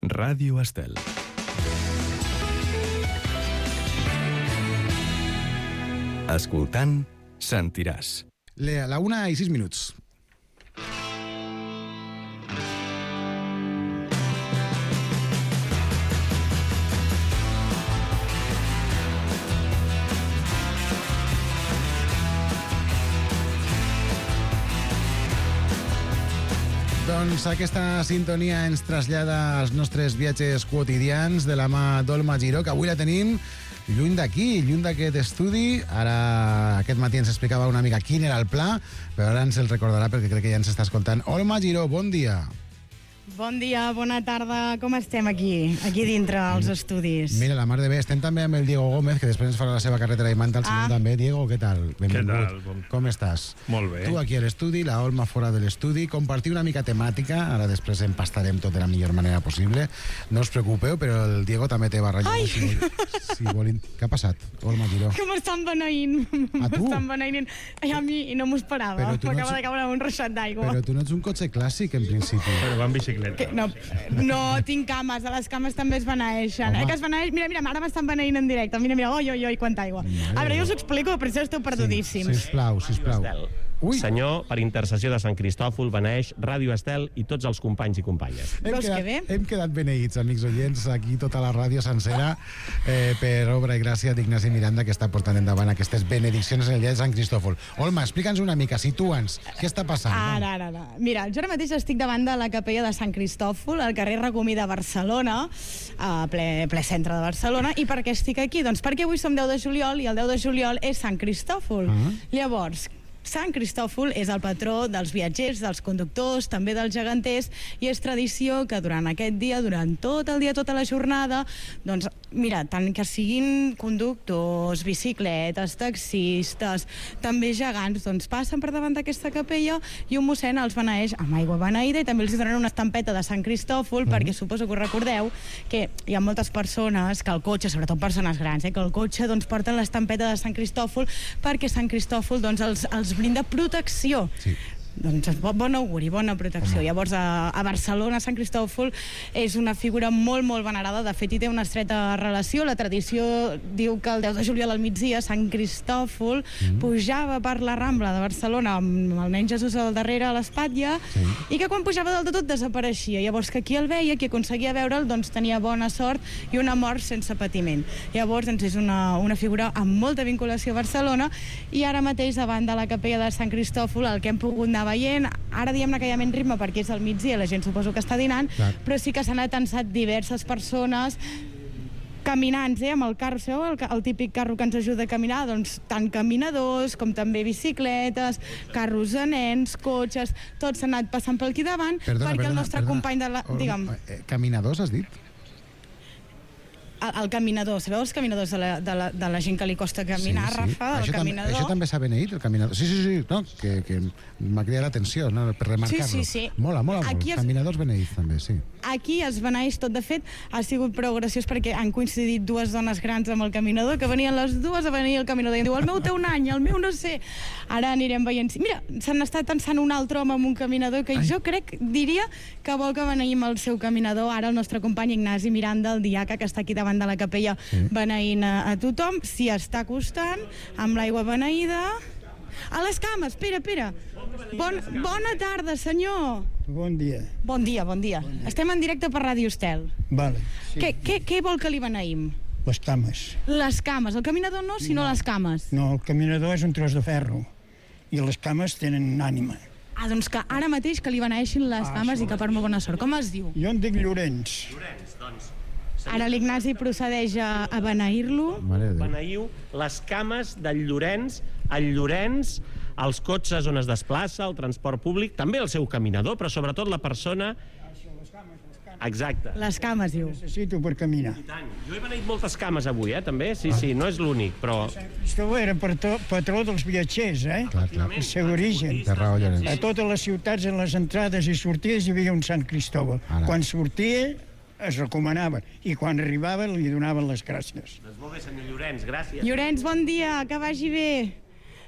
Ràdio Estel. Escoltant, sentiràs. La 1:06. Doncs aquesta sintonia ens trasllada als nostres viatges quotidians de la mà d'Olma Giró, que avui la tenim lluny d'aquí, lluny d'aquest estudi. Ara, aquest matí ens explicava una mica quin era el pla, però ara ens el recordarà perquè crec que ja ens està escoltant. Olma Giró, bon dia. Bon dia, bona tarda. Com estem aquí dintre els estudis? Mira, la mar de bé. Estem també amb el Diego Gómez, que després ens farà la seva carretera i manta al cinema també. Diego, què tal? Benvingut. Què tal? Com estàs? Molt bé. Tu aquí a l'estudi, la Olma fora de l'estudi. Compartir una mica temàtica. Ara després empastarem tot de la millor manera possible. No us preocupeu, però el Diego també té barrejat. Si volin... Què ha passat, Olma Giró? Que m'estan beneint. A tu? M'estan beneint a mi i no m'ho esperava. M'acaba de caure un reixat d'aigua. Però tu no ets un cotxe clàssic, en principi. Però va en bicicleta. No tinc cames, a les cames també es beneeixen. Que es beneeix... Mira, ara m'estan beneint en directe. Mira, oi, quanta aigua. A veure, jo us ho explico, per això esteu perdudíssims. Sisplau. Ui. Senyor, per intercessió de Sant Cristòfol, beneix Ràdio Estel i tots els companys i companyes. Hem quedat beneïts, amics oients, aquí tota la ràdio sencera, per obra i gràcia d'Ignasi Miranda, que està portant endavant aquestes benediccions en el dia de Sant Cristòfol. Olma, explica'ns una mica, situa'ns, què està passant? Ara. Mira, jo ara mateix estic davant de la capella de Sant Cristòfol, al carrer Racomí de Barcelona, a ple centre de Barcelona. I per què estic aquí? Doncs perquè avui som 10 de juliol i el 10 de juliol és Sant Cristòfol. Llavors, Sant Cristòfol és el patró dels viatgers, dels conductors, també dels geganters, i és tradició que durant aquest dia, durant tot el dia, tota la jornada, doncs, mira, tant que siguin conductors, bicicletes, taxistes, també gegants, doncs passen per davant d'aquesta capella i un mossèn els beneeix amb aigua beneïda i també els donen una estampeta de Sant Cristòfol, perquè suposo que us recordeu que hi ha moltes persones que el cotxe, sobretot persones grans, que el cotxe doncs porten l'estampeta de Sant Cristòfol perquè Sant Cristòfol doncs els brinda protecció. Sí. Doncs bon auguri, bona protecció. Llavors a Barcelona Sant Cristòfol és una figura molt, molt venerada. De fet, hi té una estreta relació. La tradició diu que el 10 de juliol al migdia Sant Cristòfol pujava per la Rambla de Barcelona amb el nen Jesús al darrere a l'espatlla i que quan pujava dalt de tot desapareixia. Llavors que qui el veia, qui aconseguia veure'l, doncs tenia bona sort i una mort sense patiment. Llavors doncs, és una figura amb molta vinculació a Barcelona i ara mateix davant de la capella de Sant Cristòfol el que hem pogut anar veient, ara diem que hi ha menys ritme perquè és al migdia, la gent suposo que està dinant, però sí que s'han atensat diverses persones caminants, amb el carro, sabeu? El típic carro que ens ajuda a caminar, doncs tant caminadors com també bicicletes, carros de nens, cotxes, tots s'han anat passant pel aquí davant, perquè el nostre company de la... Digue'm. Caminadors, has dit? El caminador, sabeu els caminadors de la gent que li costa caminar, Rafa? El caminador. Això també s'ha beneït, el caminador? Sí, no, que m'ha cridat l'atenció, no, per remarcar-lo. Sí. Mola molt. Caminadors beneïts també, sí. Aquí es beneeix tot. De fet, ha sigut prou graciós perquè han coincidit dues dones grans amb el caminador, que venien les dues a beneir el caminador i diu, el meu té un any, el meu no sé. Ara anirem veient. Mira, s'han estat tensant un altre home amb un caminador que jo diria que vol que beneïm el seu caminador. Ara el nostre company Ignasi Miranda, el diaca que està aquí davant de la capella beneint a tothom, s'hi està acostant amb l'aigua beneïda. A les cames, espera. Bona tarda, senyor. Bon dia. Bon dia. Estem en directe per Ràdio Estel. Vale. Sí. Què vol que li beneïm? Les cames. Les cames. El caminador no, sinó les cames. No, el caminador és un tros de ferro i les cames tenen ànima. Doncs que ara mateix que li beneeixin les cames i que per molt bona sort. Com es diu? Jo em dic Llorenç. Llorenç, doncs. Ara l'Ignasi procedeix a beneir-lo. Beneïu les cames del Llorenç, el Llorenç, els cotxes on es desplaça, el transport públic, també el seu caminador, però sobretot la persona... Exacte. Les cames, diu. Necessito per caminar. I tant. Jo he beneït moltes cames avui, també, sí, no és l'únic, però... Cristòfol era patró dels viatgers, Clar. El seu origen. A totes les ciutats, en les entrades i sortides, hi havia un Sant Cristòfol. Quan sortia, es recomanava, i quan arribava li donaven les gràcies. Doncs molt bé, senyor Llorenç, gràcies. Llorenç, bon dia, que vagi bé.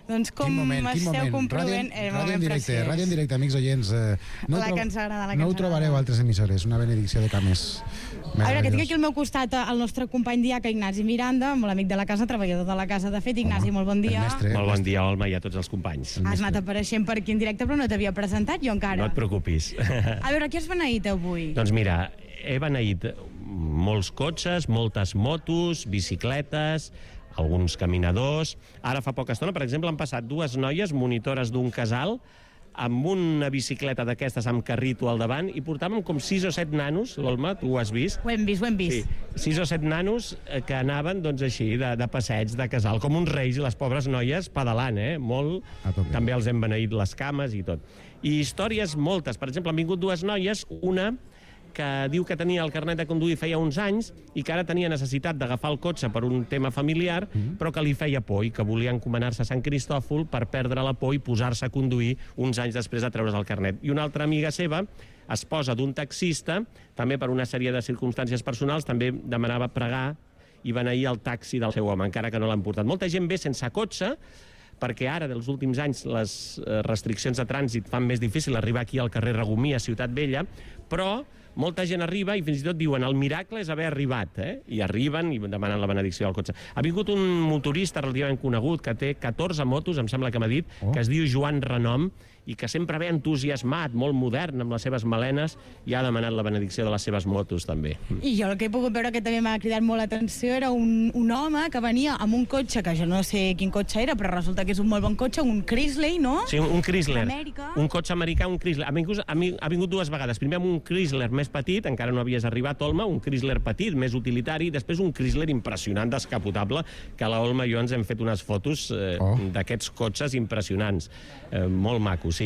Doncs com esteu comprovant... Ràdio en directe, amics oients. La que ens agrada, No ho trobareu a altres emissores, una benedicció de cames. A veure, que tinc aquí al meu costat el nostre company diaca Ignasi Miranda, molt amic de la casa, treballador de la casa. De fet, Ignasi, molt bon dia. Molt bon dia, Olma, i a tots els companys. Has anat apareixent per aquí en directe, però no t'havia presentat, jo encara. No et preocupis. A veure, què has beneït avui? Doncs mira, he beneït molts cotxes, moltes motos, bicicletes, alguns caminadors. Ara fa poca estona, per exemple, han passat dues noies monitores d'un casal amb una bicicleta d'aquestes amb carrito al davant i portàvem com 6 o 7 nanos, l'Olma, tu ho has vist? Ho hem vist. Sí, 6 o 7 nanos que anaven, doncs, així, de passeig, de casal, com uns reis, i les pobres noies pedalant, molt. També els hem beneït les cames i tot. I històries moltes. Per exemple, han vingut dues noies, una que diu que tenia el carnet de conduir feia uns anys i que ara tenia necessitat d'agafar el cotxe per un tema familiar, però que li feia por i que volia encomanar-se a Sant Cristòfol per perdre la por i posar-se a conduir uns anys després de treure's el carnet. I una altra amiga seva, esposa d'un taxista, també per una sèrie de circumstàncies personals, també demanava pregar i beneir el taxi del seu home, encara que no l'han portat. Molta gent ve sense cotxe, perquè ara, dels últims anys, les restriccions de trànsit fan més difícil arribar aquí al carrer Regomí, a Ciutat Vella, però molta gent arriba i fins i tot diuen el miracle és haver arribat, i arriben i demanen la benedicció del cotxe. Ha vingut un motorista relativament conegut que té 14 motos, em sembla que m'ha dit, que es diu Joan Renom, i que sempre ve entusiasmat, molt modern, amb les seves melenes, i ha demanat la benedicció de les seves motos, també. I jo el que he pogut veure que també m'ha cridat molt l'atenció era un home que venia amb un cotxe, que jo no sé quin cotxe era, però resulta que és un molt bon cotxe, un Chrysler, no? Sí, un Chrysler. Amèrica. Un cotxe americà, un Chrysler. Ha vingut dues vegades. Primer amb un Chrysler més petit, encara no havies arribat, Olma, un Chrysler petit, més utilitari, i després un Chrysler impressionant, descapotable, que la Olma i jo ens hem fet unes fotos d'aquests cotxes impressionants. Molt maco, sí.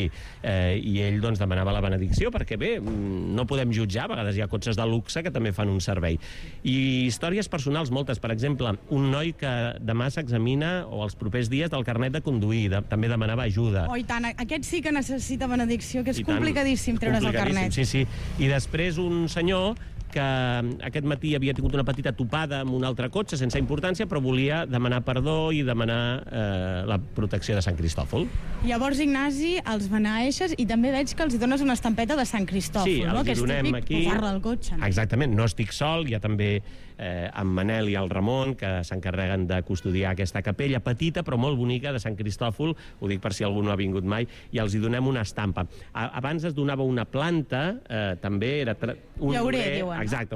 I ell doncs demanava la benedicció perquè bé, no podem jutjar, a vegades hi ha cotxes de luxe que també fan un servei. I històries personals moltes, per exemple, un noi que demà s'examina o els propers dies del carnet de conduir, també demanava ajuda. Oh, i tant, aquest sí que necessita benedicció, que és complicadíssim treure's el carnet. Sí. I després un senyor que aquest matí havia tingut una petita topada amb un altre cotxe sense importància, però volia demanar perdó i demanar la protecció de Sant Cristòfol. Llavors, Ignasi, els beneeixes i també veig que els dones una estampeta de Sant Cristòfol, sí, no? Que és típic aquí posar-la al cotxe. No? Exactament, no estic sol, hi ha també en Manel i el Ramon, que s'encarreguen de custodiar aquesta capella petita però molt bonica de Sant Cristòfol, ho dic per si algú no ha vingut mai, i els hi donem una estampa. Abans es donava una planta, també era un llaurer, diuen. Exacte,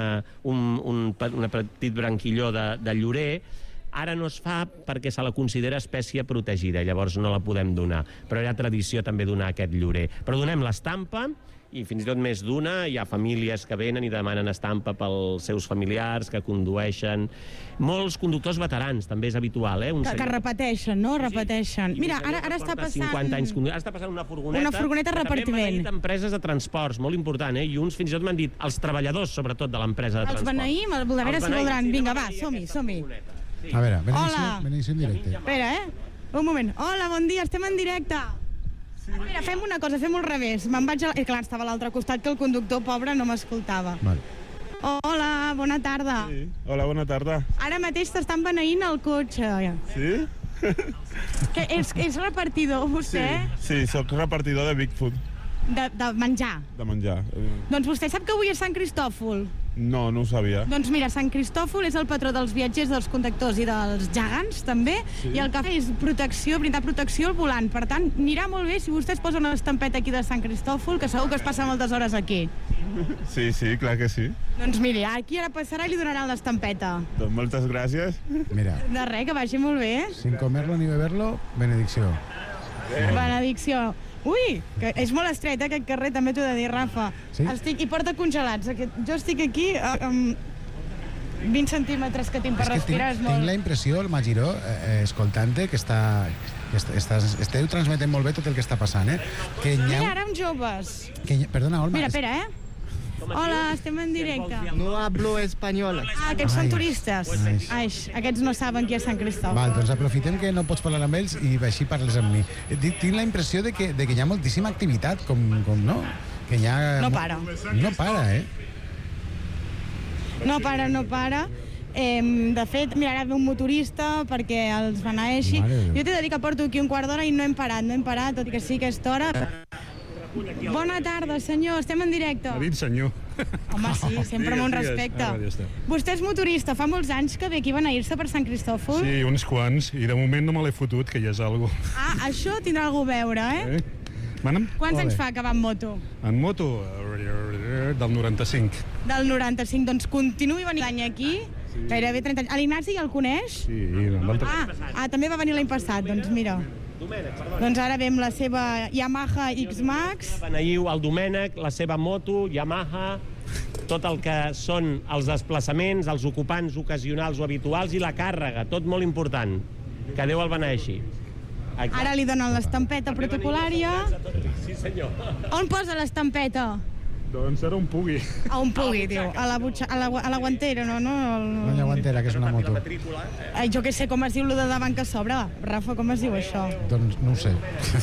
un petit branquilló de llorer. Ara no es fa perquè se la considera espècie protegida, llavors no la podem donar, però era tradició també donar aquest llorer. Però donem l'estampa, i fins i tot més d'una, hi ha famílies que venen i demanen estampa pels seus familiars, que condueixen. Molts conductors veterans, també és habitual, Que repeteixen, no? Repeteixen. Sí, mira, ara està passant... 50 anys conduint, ara està passant una furgoneta... Una furgoneta de repartiment. També m'han dit empreses de transports, molt important, i uns fins i tot m'han dit els treballadors, sobretot, de l'empresa de transports. Els beneïm, a veure si voldran. Vinga, va, som-hi. A veure, benedicció en directe. Espera, un moment. Hola, bon dia, estem en directe. Mira, fem una cosa, fem al revés. Me'n vaig a... Clar, estava a l'altre costat, que el conductor, pobre, no m'escoltava. Hola, bona tarda. Sí, hola, bona tarda. Ara mateix t'estan beneint el cotxe. Sí? Que és repartidor, vostè? Sí, sóc repartidor de Bigfood. De menjar. De menjar. Doncs vostè sap que avui és Sant Cristòfol? No, no ho sabia. Doncs mira, Sant Cristòfol és el patró dels viatgers, dels conductors i dels gegants, també, i el que fa és brindar protecció al volant. Per tant, anirà molt bé si vostè es posa una estampeta aquí de Sant Cristòfol, que segur que es passa moltes hores aquí. Sí, clar que sí. Doncs miri, aquí ara passarà i li donaran l'estampeta. Doncs moltes gràcies. Mira. De res, que vagi molt bé. Sin comerlo ni beberlo, benedicció. Benedicció. Ui, que és molt estret, aquest carrer, també t'ho he de dir, Rafa. Sí? I porta congelats. Jo estic aquí amb 20 centímetres que tinc per respirar. Tinc la impressió, el Magiró, escoltant-te, que esteu transmetent molt bé tot el que està passant, Mira, ara uns joves. Perdona, Olma. Mira, espera, Hola, estem en directe. No hablo español. Aquests són turistes. Aquests no saben qui és Sant Cristòfol. Val, doncs aprofitem que no pots parlar amb ells i així parles amb mi. Tinc la impressió de que hi ha moltíssima activitat, com no? Que hi ha... No para. No para, No para. De fet, mira, ara ve un motorista perquè els beneeixi. Jo t'he de dir que porto aquí un quart d'hora i no hem parat, tot i que sí a aquesta hora. Bona tarda, senyor, estem en directe. Ha dit senyor. Home, sí, sempre amb un respecte. Vostè és motorista, fa molts anys que ve aquí a beneir-se per Sant Cristòfol? Sí, uns quants, i de moment no me l'he fotut, que ja és algo. Això tindrà algú a veure, eh? Mana'm? Quants anys fa que va en moto? En moto? Del 95. Del 95, doncs continuï venint l'any aquí, gairebé 30 anys. L'Ignasi ja el coneix? Sí, l'altre... També va venir l'any passat, doncs mira. Doncs ara ve amb la seva Yamaha X-Max. Beneiu el Domènec, la seva moto, Yamaha, tot el que són els desplaçaments, els ocupants ocasionals o habituals i la càrrega, tot molt important. Que Déu el beneixi. Ara li donen l'estampeta protocolària. Sí, senyor. On posa l'estampeta? Doncs era un pugui. A un pugui, diu. A la guantera, no? No hi ha guantera, que és una moto. Jo què sé com es diu lo de davant que s'obre. Rafa, com es diu això? Doncs no ho sé.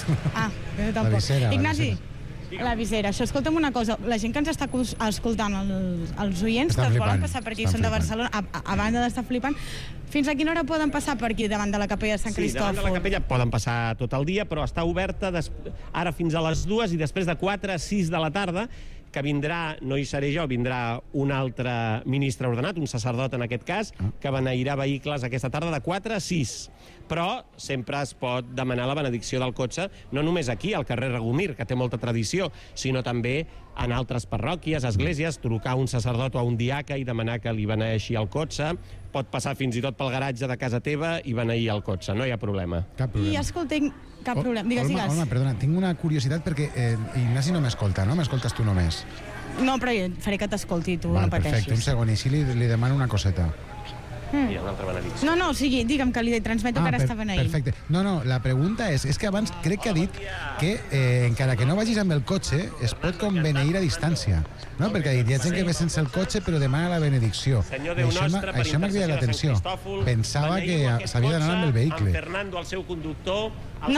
Jo tampoc. La visera. Ignasi, la visera. Això, escolta'm una cosa. La gent que ens està escoltant, els oients que es volen passar per aquí, són de Barcelona, a banda d'estar flipant, fins a quina hora poden passar per aquí, davant de la capella de Sant Cristòfol? Sí, davant de la capella poden passar tot el dia, però està oberta ara fins a les 2 i després de 4 a 6 de la tarda, que vindrà, no hi seré jo, vindrà un altre ministre ordenat, un sacerdot en aquest cas, que beneirà vehicles aquesta tarda de 4 a 6. Però sempre es pot demanar la benedicció del cotxe, no només aquí, al carrer Regomir, que té molta tradició, sinó també en altres parròquies, esglésies, trucar a un sacerdot o a un diaca i demanar que li beneeixi el cotxe. Pot passar fins i tot pel garatge de casa teva i beneir el cotxe, no hi ha problema. Cap problema. I escolta'm, cap problema. Digues. Olma, perdona, tinc una curiositat perquè Ignasi no m'escolta, no? M'escoltes tu només. No, però faré que t'escolti tu, no pateixis. Perfecte, un segon, i si li demano una coseta. Hi ha una altra benedicció. No, o sigui, digue'm que li transmeto que ara està beneint. Perfecte. No, la pregunta és que abans crec que ha dit que encara que no vagis amb el cotxe es pot com beneir a distància, no? Perquè ha dit, hi ha gent que ve sense el cotxe però demana la benedicció. Senyor Déu nostre, per això m'ha cridat l'atenció. Pensava que s'havia d'anar amb el vehicle. En Fernando, el seu conductor...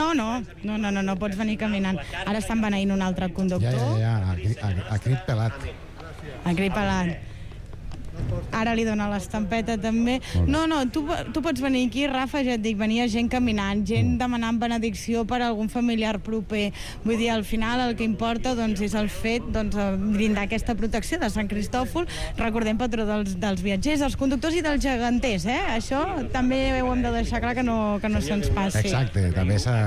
No pots venir caminant. Ara estan beneint un altre conductor. Ja, a crit pelat. A crit pelat. Ara li dona l'estampeta també. No, tu pots venir aquí, Rafa, ja et dic, venia gent caminant, gent demanant benedicció per a algun familiar proper. Vull dir, al final el que importa doncs, és el fet brindar aquesta protecció de Sant Cristòfol. Recordem, patró dels viatgers, dels conductors i dels geganters, eh? Això també ho hem de deixar clar que no se'ns passi. Exacte, també s'ha...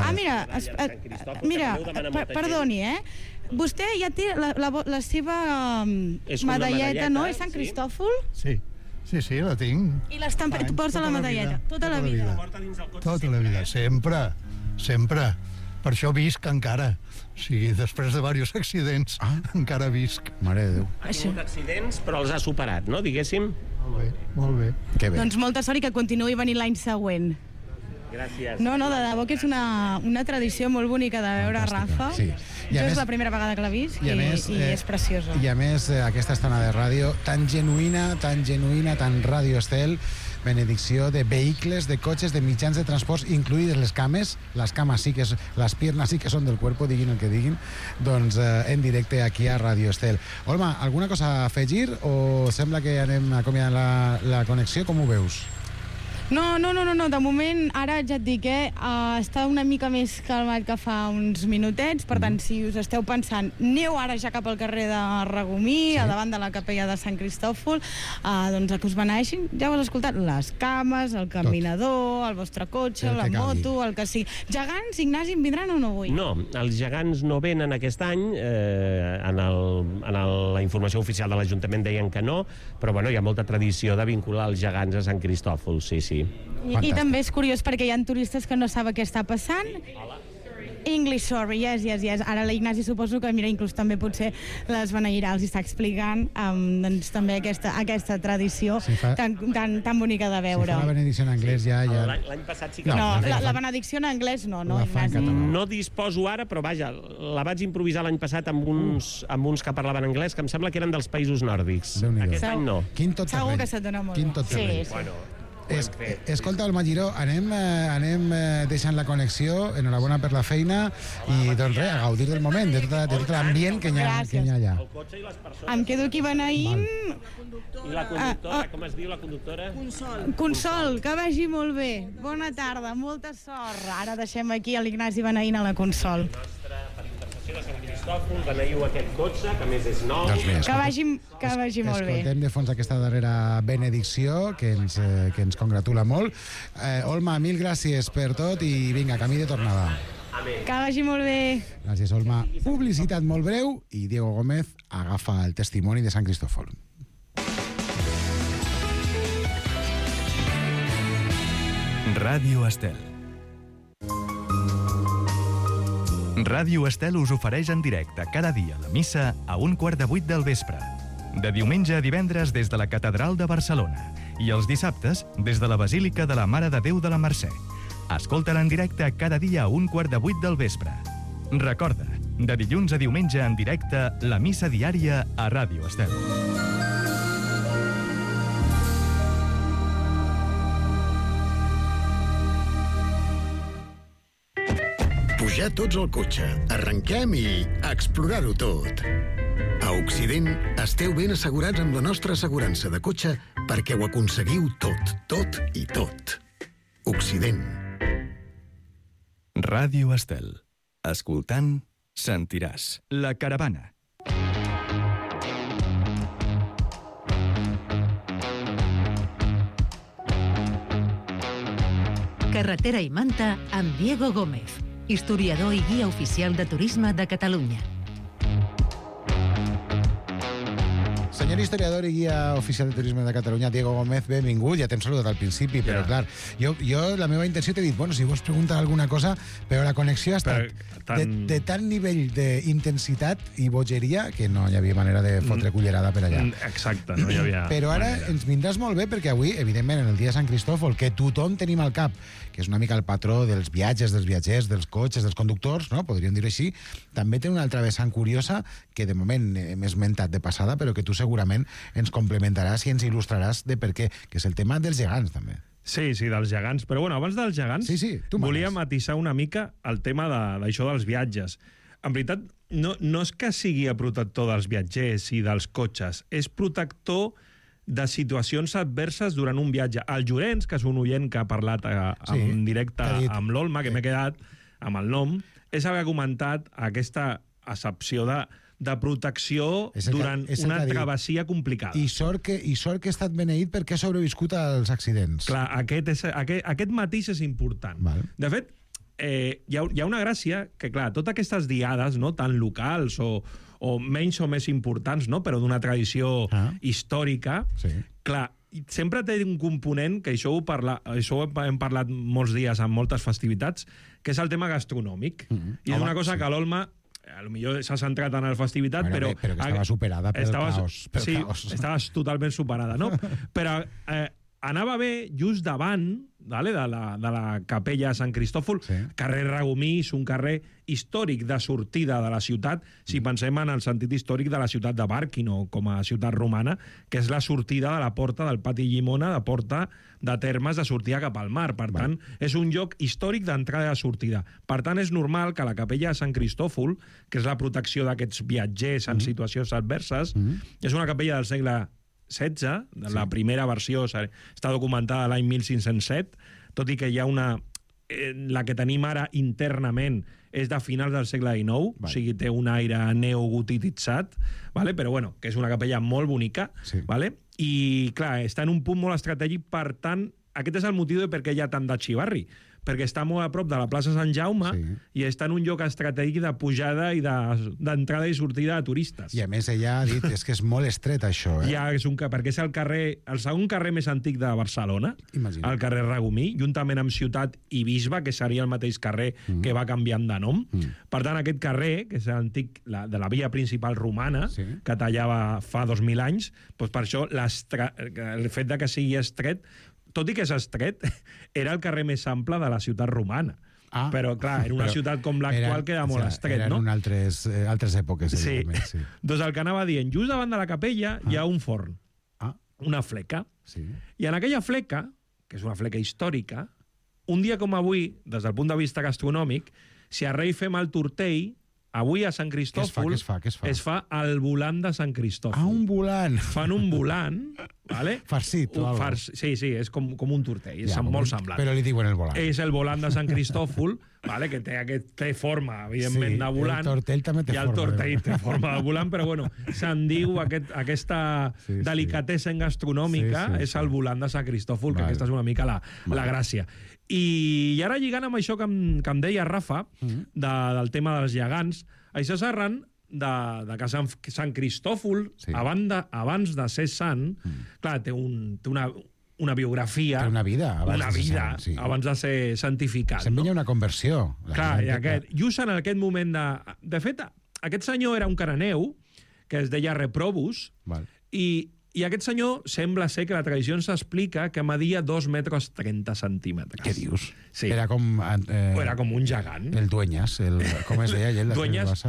Mira, perdoni, vostè ja té la seva medalleta, no? És Sant Cristòfol? Sí, la tinc. I l'estampeta, tu portes la medalleta tota la vida? Tota la vida, sempre. Per això visc encara. O sigui, després de diversos accidents, encara visc. Mare de Déu. Ha tingut accidents, però els ha superat, no? Diguéssim. Molt bé. Que bé. Doncs molta sort i que continuï venint l'any següent. Gràcies. No, de debò que és una tradició molt bonica de veure, Rafa. Sí. És la primera vegada que l'he vist i és preciosa. I a més, aquesta estona de ràdio tan genuïna, tan Radio Estel, benedicció de vehicles, de cotxes, de mitjans de transports, incluïdes les cames. Les cames sí que les piernas sí que són del cuerpo, diguin el que diguin, doncs en directe aquí a Radio Estel. Olma, alguna cosa a afegir o sembla que anem acomiadant la connexió? Com ho veus? No, de moment, ara ja et dic, està una mica més calmat que fa uns minutets, per tant, si us esteu pensant, aneu ara ja cap al carrer de Regomir, a davant de la capella de Sant Cristòfol, doncs que us beneeixin, ja ho has escoltat, les cames, el caminador, el vostre cotxe, la moto, el que sigui. Gegants, Ignasi, en vindran o no avui? No, els gegants no venen aquest any, en la informació oficial de l'Ajuntament deien que no, però bueno, hi ha molta tradició de vincular els gegants a Sant Cristòfol, sí. I també és curiós perquè hi ha turistes que no saben què està passant. English, sorry, yes. Ara l'Ignasi suposo que, mira, inclús també potser les beneirà, els està explicant doncs, també aquesta tradició tan bonica de veure. Si fa la benedicció en anglès ja... L'any passat sí que... No, la benedicció en anglès no, Ignasi. No disposo ara, però vaja, la vaig improvisar l'any passat amb uns que parlaven anglès, que em sembla que eren dels països nòrdics. Aquest any no. Segur que se't dona molt bé. Sí. Bueno, hem fet. Escolta, Olma Giró, anem deixant la connexió, enhorabona per la feina, i doncs res, a gaudir del moment, de tot l'ambient que hi ha allà. El cotxe i les persones. Em quedo aquí beneint. I la conductora, com es diu la conductora? Consol, que vagi molt bé. Bona tarda, molta sort. Ara deixem aquí a l'Ignasi beneint a la Consol. Per intercessió de Sant Cristòfol, beneiu aquest cotxe, que a més és nou. Que vagi molt bé. Escoltem de fons aquesta darrera benedicció, que ens congratula molt. Olma, mil gràcies per tot i vinga, camí de tornada. Amén. Que vagi molt bé. Gràcies, Olma. Publicitat molt breu i Diego Gómez agafa el testimoni de Sant Cristòfol. Ràdio Estel. Ràdio Estel us ofereix en directe cada dia la missa a 7:15 del vespre. De diumenge a divendres des de la Catedral de Barcelona i els dissabtes des de la Basílica de la Mare de Déu de la Mercè. Escolta-la en directe cada dia a 7:15 del vespre. Recorda, de dilluns a diumenge en directe, la missa diària a Ràdio Estel. Pujar tots al cotxe, arrenquem i explorar-ho tot. A Occident esteu ben assegurats amb la nostra assegurança de cotxe perquè ho aconseguiu tot i tot. Occident. Ràdio Estel. Escoltant, sentiràs. La caravana. Carretera i Manta amb Diego Gómez, historiador i guia oficial de turisme de Catalunya. Senyor historiador i guia oficial de turisme de Catalunya, Diego Gómez, benvingut. Ja t'hem saludat al principi, però clar, jo la meva intenció t'he dit, bueno, si vols preguntar alguna cosa, però la connexió ha estat de tant nivell d'intensitat i bogeria que no hi havia manera de fotre cullerada per allà. Exacte, no hi havia... Però ara ens vindràs molt bé perquè avui, evidentment, en el dia de Sant Cristòfol, que tothom tenim al cap, que és una mica el patró dels viatges, dels viatgers, dels cotxes, dels conductors, no? Podríem dir-ho així, també té una altra vessant curiosa que de moment hem esmentat de passada, però que tu segurament ens complementaràs i ens il·lustraràs de per què, que és el tema dels gegants, també. Sí, dels gegants. Però bueno, abans dels gegants, volia matisar una mica el tema d'això dels viatges. En veritat, no és que sigui el protector dels viatgers i dels cotxes, és protector de situacions adverses durant un viatge. El Llorenç, que és un oient que ha parlat en directe amb l'Olma, que m'he quedat amb el nom, és el que ha comentat aquesta accepció de protecció durant una travessia complicada. I sort que ha estat beneït perquè ha sobreviscut als accidents. Clar, aquest matís és important. De fet, hi ha una gràcia que, clar, totes aquestes diades, no, tan locals o menys o més importants, no, però d'una tradició històrica, clar, sempre té un component, que això ho hem parlat molts dies en moltes festivitats, que és el tema gastronòmic. I és una cosa que l'Olma potser s'ha centrat en la festivitat, però que estava superada pel caos. Sí, estaves totalment superada, no? Però anava bé just davant de la capella de Sant Cristòfol, carrer Ragumí, és un carrer històric de sortida de la ciutat, si pensem en el sentit històric de la ciutat de Bàrquino, com a ciutat romana, que és la sortida de la porta del Pati Llimona, de porta de termes de sortida cap al mar. Per tant, és un lloc històric d'entrada i de sortida. Per tant, és normal que la capella de Sant Cristòfol, que és la protecció d'aquests viatgers en situacions adverses, és una capella del segle XVI, la primera versió està documentada l'any 1507, tot i que hi ha la que tenim ara internament és de finals del segle XIX, o sigui, té un aire neogotititzat, però bueno, que és una capella molt bonica, i clar, està en un punt molt estratègic, per tant, aquest és el motiu de per què hi ha tant de xivarri, perquè està molt a prop de la plaça Sant Jaume i està en un lloc estratègic de pujada i d'entrada i sortida de turistes. I a més ella ha dit, és que és molt estret això. Ja, perquè és el segon carrer més antic de Barcelona, el carrer Ragumí, juntament amb Ciutat i Bisbe, que seria el mateix carrer que va canviant de nom. Per tant, aquest carrer, que és l'antic de la via principal romana, que tallava fa 2.000 anys, per això el fet de que sigui estret, tot i que és estret, era el carrer més ample de la ciutat romana. Però, clar, en una ciutat com l'actual queda molt estret, no? Eren altres èpoques. Sí. Doncs el que anava dient, just davant de la capella hi ha un forn, una fleca. I en aquella fleca, que és una fleca històrica, un dia com avui, des del punt de vista gastronòmic, si a Rei fem el tortell, avui a Sant Cristòfol es fa el volant de Sant Cristòfol. Ah, un volant! Fan un volant, ¿vale? Farcit o algo. Sí, és com un tortell, és molt semblant. Però li diuen el volant. És el volant de Sant Cristòfol, ¿vale? Que té forma, evidentment, de volant. El tortell també té forma. I el tortell té forma de volant, però bueno, se'n diu aquesta delicatessen gastronòmica és el volant de Sant Cristòfol, que aquesta és una mica la gràcia. I ara lligant amb això que em deia Rafa, del tema dels gegants, això és arran que Sant Cristòfol, abans de ser sant, clar, té una biografia... Té una vida abans de ser santificat. Se'n veia una conversió. Clar, just en aquest moment de... De fet, aquest senyor era un cananeu, que es deia Reprobus, i aquest senyor sembla ser que la tradició ens explica que media 2 metres 30 centímetres. Què dius? Sí. Era com un gegant. El Dueñas, com es deia ell?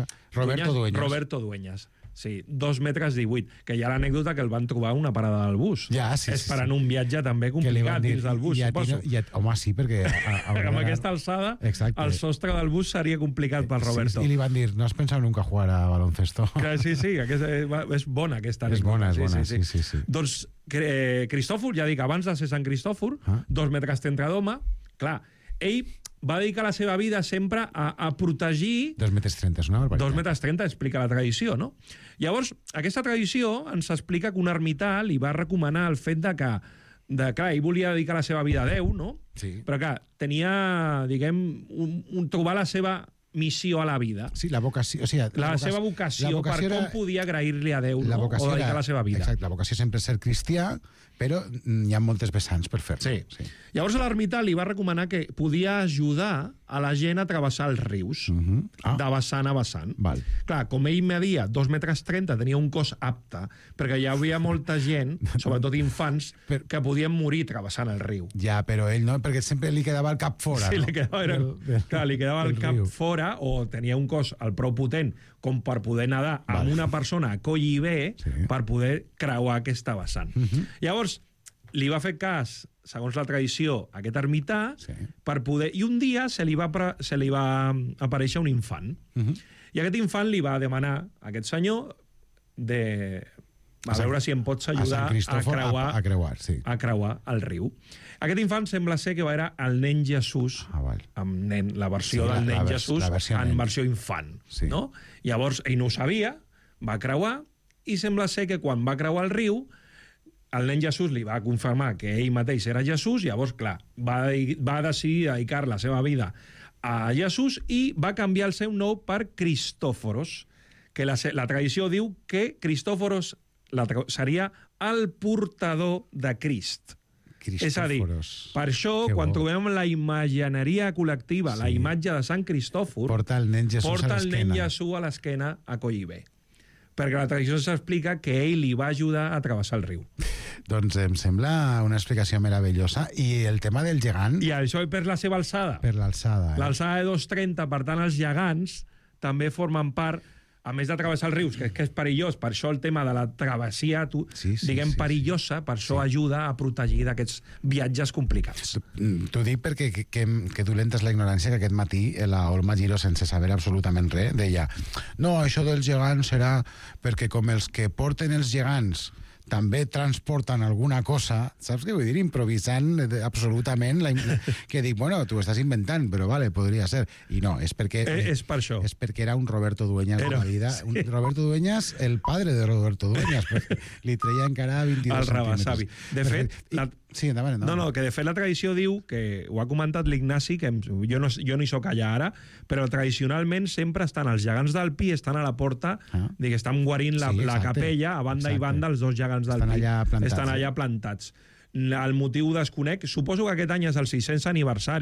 Roberto Dueñas. Sí, 2 metres 18, que hi ha l'anècdota que el van trobar a una parada del bus. Esperant un viatge també complicat dins del bus, suposo. Home, sí, perquè... Amb aquesta alçada, el sostre del bus seria complicat pel Roberto. I li van dir, no has pensat nunca jugar a baloncesto? Sí, és bona aquesta anècdota. És bona, sí. Doncs Cristòfol, ja dic, abans de ser Sant Cristòfol, 2 metres 30 d'home, clar, ell va dedicar la seva vida sempre a protegir... 2 metres 30, no? 2 metres 30 explica la tradició, no? Llavors, aquesta tradició ens explica que un ermità li va recomanar el fet de que, clar, ell volia dedicar la seva vida a Déu, no? Sí. Però, clar, tenia, diguem, trobar la seva missió a la vida. Sí, la vocació. O sigui, la seva vocació per com podia agrair-li a Déu, no? O dedicar la seva vida. Exacte, la vocació sempre és ser cristià, però hi ha moltes vessants per fer-ho. Sí. Llavors l'ermità li va recomanar que podia ajudar a la gent a travessar els rius, de vessant a vessant. Clar, com ell media 2 metres 30, tenia un cos apte, perquè hi havia molta gent, sobretot infants, que podien morir travessant el riu. Ja, però ell no, perquè sempre li quedava el cap fora. Sí, li quedava el cap fora, o tenia un cos al prou potent com per poder nedar amb una persona a coll i bé per poder creuar aquesta vessant. Llavors, li va fer cas, segons la tradició, a aquest ermità, per poder... I un dia se li va aparèixer un infant. I aquest infant li va demanar a aquest senyor a veure si em pots ajudar a creuar el riu. Aquest infant sembla ser que era el nen Jesús, la versió del nen Jesús en versió infant. Llavors, ell no ho sabia, va creuar, i sembla ser que quan va creuar el riu, el nen Jesús li va confirmar que ell mateix era Jesús, llavors, clar, va decidir dedicar la seva vida a Jesús i va canviar el seu nom per Cristòforos, que la tradició diu que Cristòforos seria el portador de Crist. És a dir, per això, quan trobem la imagineria col·lectiva, la imatge de Sant Cristòfol, porta el nen Jesús a l'esquena a coll i bé. Perquè la tradició s'explica que ell li va ajudar a travessar el riu. Doncs em sembla una explicació meravellosa. I el tema del gegant... I això per la seva alçada. Per l'alçada. L'alçada de 2,30, per tant, els gegants també formen part, a més de travessar els rius, que és perillós, per això el tema de la travessia, diguem, perillosa, per això ajuda a protegir d'aquests viatges complicats. T'ho dic perquè que dolenta és la ignorància, que aquest matí la Olma Giró, sense saber absolutament res, deia no, això dels gegants serà perquè com els que porten els gegants també transporten alguna cosa, saps què vull dir? Improvisant absolutament, que dic, bueno, tu ho estàs inventant, però vale, podria ser. I no, és perquè... És per això. És perquè era un Roberto Dueñas de la vida. Un Roberto Dueñas, el padre de Roberto Dueñas, li treia encara 22 el Rabasavi. De fet... Sí, endavant. No, que de fet la tradició diu, que ho ha comentat l'Ignasi, que jo no hi soc allà ara, però tradicionalment sempre estan els gegants del Pi, estan a la porta, estan guarint la capella, a banda i banda els dos gegants del Pi. Estan allà plantats. El motiu desconec, suposo que aquest any és el 600 aniversari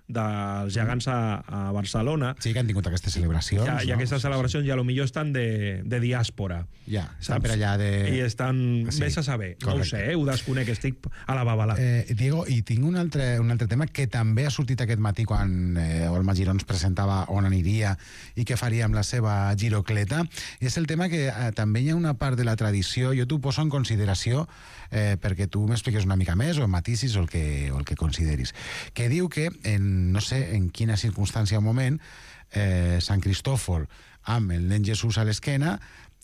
dels gegants a Barcelona. Sí, que han tingut aquestes celebracions. I aquestes celebracions ja potser estan de diàspora. Ja, estan per allà de... I estan... Vés a saber. No ho sé, ho desconec, estic a la babalà. Diego, i tinc un altre tema que també ha sortit aquest matí quan Olma Giró ens presentava on aniria i què faria amb la seva girocleta, i és el tema que també hi ha una part de la tradició, jo t'ho poso en consideració perquè tu m'expliques una mica més o maticis o el que consideris, que diu que no sé en quina circumstància o moment Sant Cristòfol amb el nen Jesús a l'esquena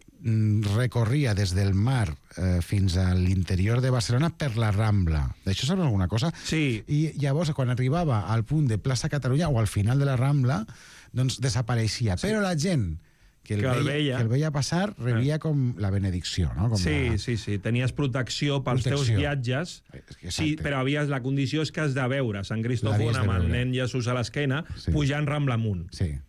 recorria des del mar fins a l'interior de Barcelona per la Rambla. D'això saps alguna cosa? Sí. I llavors, quan arribava al punt de plaça Catalunya o al final de la Rambla, doncs desapareixia. Sí. Però la gent que el veia passar rebia com la benedicció, no? Com sí. Tenies protecció pels teus viatges, sí, però la condició és que has de veure Sant Cristòfol amb el nen Jesús a l'esquena pujant Rambla amunt. Sí.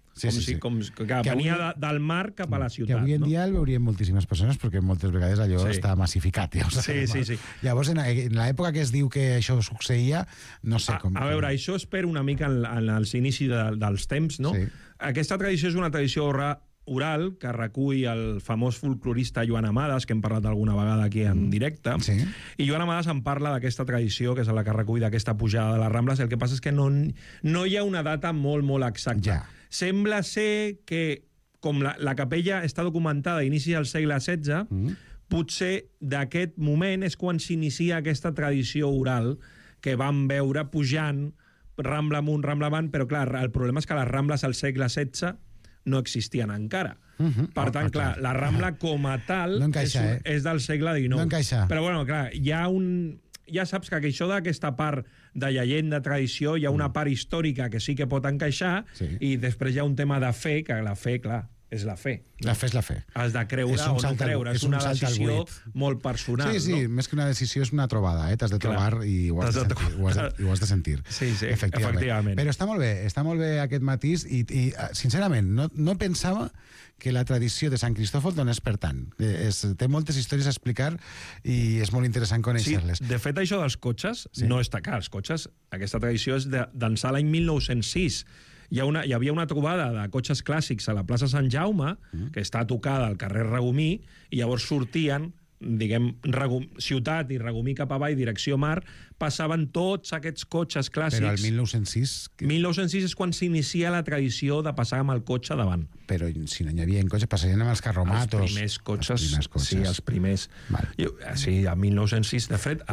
Que venia del mar cap a la ciutat. Que avui en dia el veurien moltíssimes persones perquè moltes vegades allò està massificat. Sí. Llavors, en l'època que es diu que això succeïa, no sé com... A veure, això es perd una mica en els inicis dels temps, no? Aquesta tradició és una tradició oral que recull el famós folclorista Joan Amades, que hem parlat alguna vegada aquí en directe, i Joan Amades en parla d'aquesta tradició, que és la que recull d'aquesta pujada de les Rambles. El que passa és que no hi ha una data molt, molt exacta. Sembla ser que, com la capella està documentada a inici del segle XVI, potser d'aquest moment és quan s'inicia aquesta tradició oral que vam veure pujant Rambla amunt, Rambla avant, però clar, el problema és que les Rambles al segle XVI no existien encara. Per tant, clar, la Rambla com a tal és del segle XIX. No encaixa. Però, bueno, clar, hi ha ja saps que això d'aquesta part de llegenda, tradició, hi ha una part històrica que sí que pot encaixar i després hi ha un tema de fe, que la fe, clar, és la fe. La fe és la fe. Has de creure o no creure. És una decisió molt personal. Sí, més que una decisió és una trobada. T'has de trobar i ho has de sentir. Sí, efectivament. Però està molt bé aquest matís i sincerament, no pensava que la tradició de Sant Cristòfol donés per tant. Té moltes històries a explicar i és molt interessant conèixer-les. Sí, de fet, això dels cotxes no està car. Els cotxes, aquesta tradició és d'ençà l'any 1906. Hi havia una trobada de cotxes clàssics a la plaça Sant Jaume, que està tocada al carrer Regomí, i llavors sortien, diguem, ciutat i Regomí cap avall, direcció mar, passaven tots aquests cotxes clàssics. Però el 1906... 1906 és quan s'inicia la tradició de passar amb el cotxe davant. Però si no hi havia cotxes, passarien amb els carromatos. Els primers cotxes. Sí, els primers. Sí, a 1906. De fet,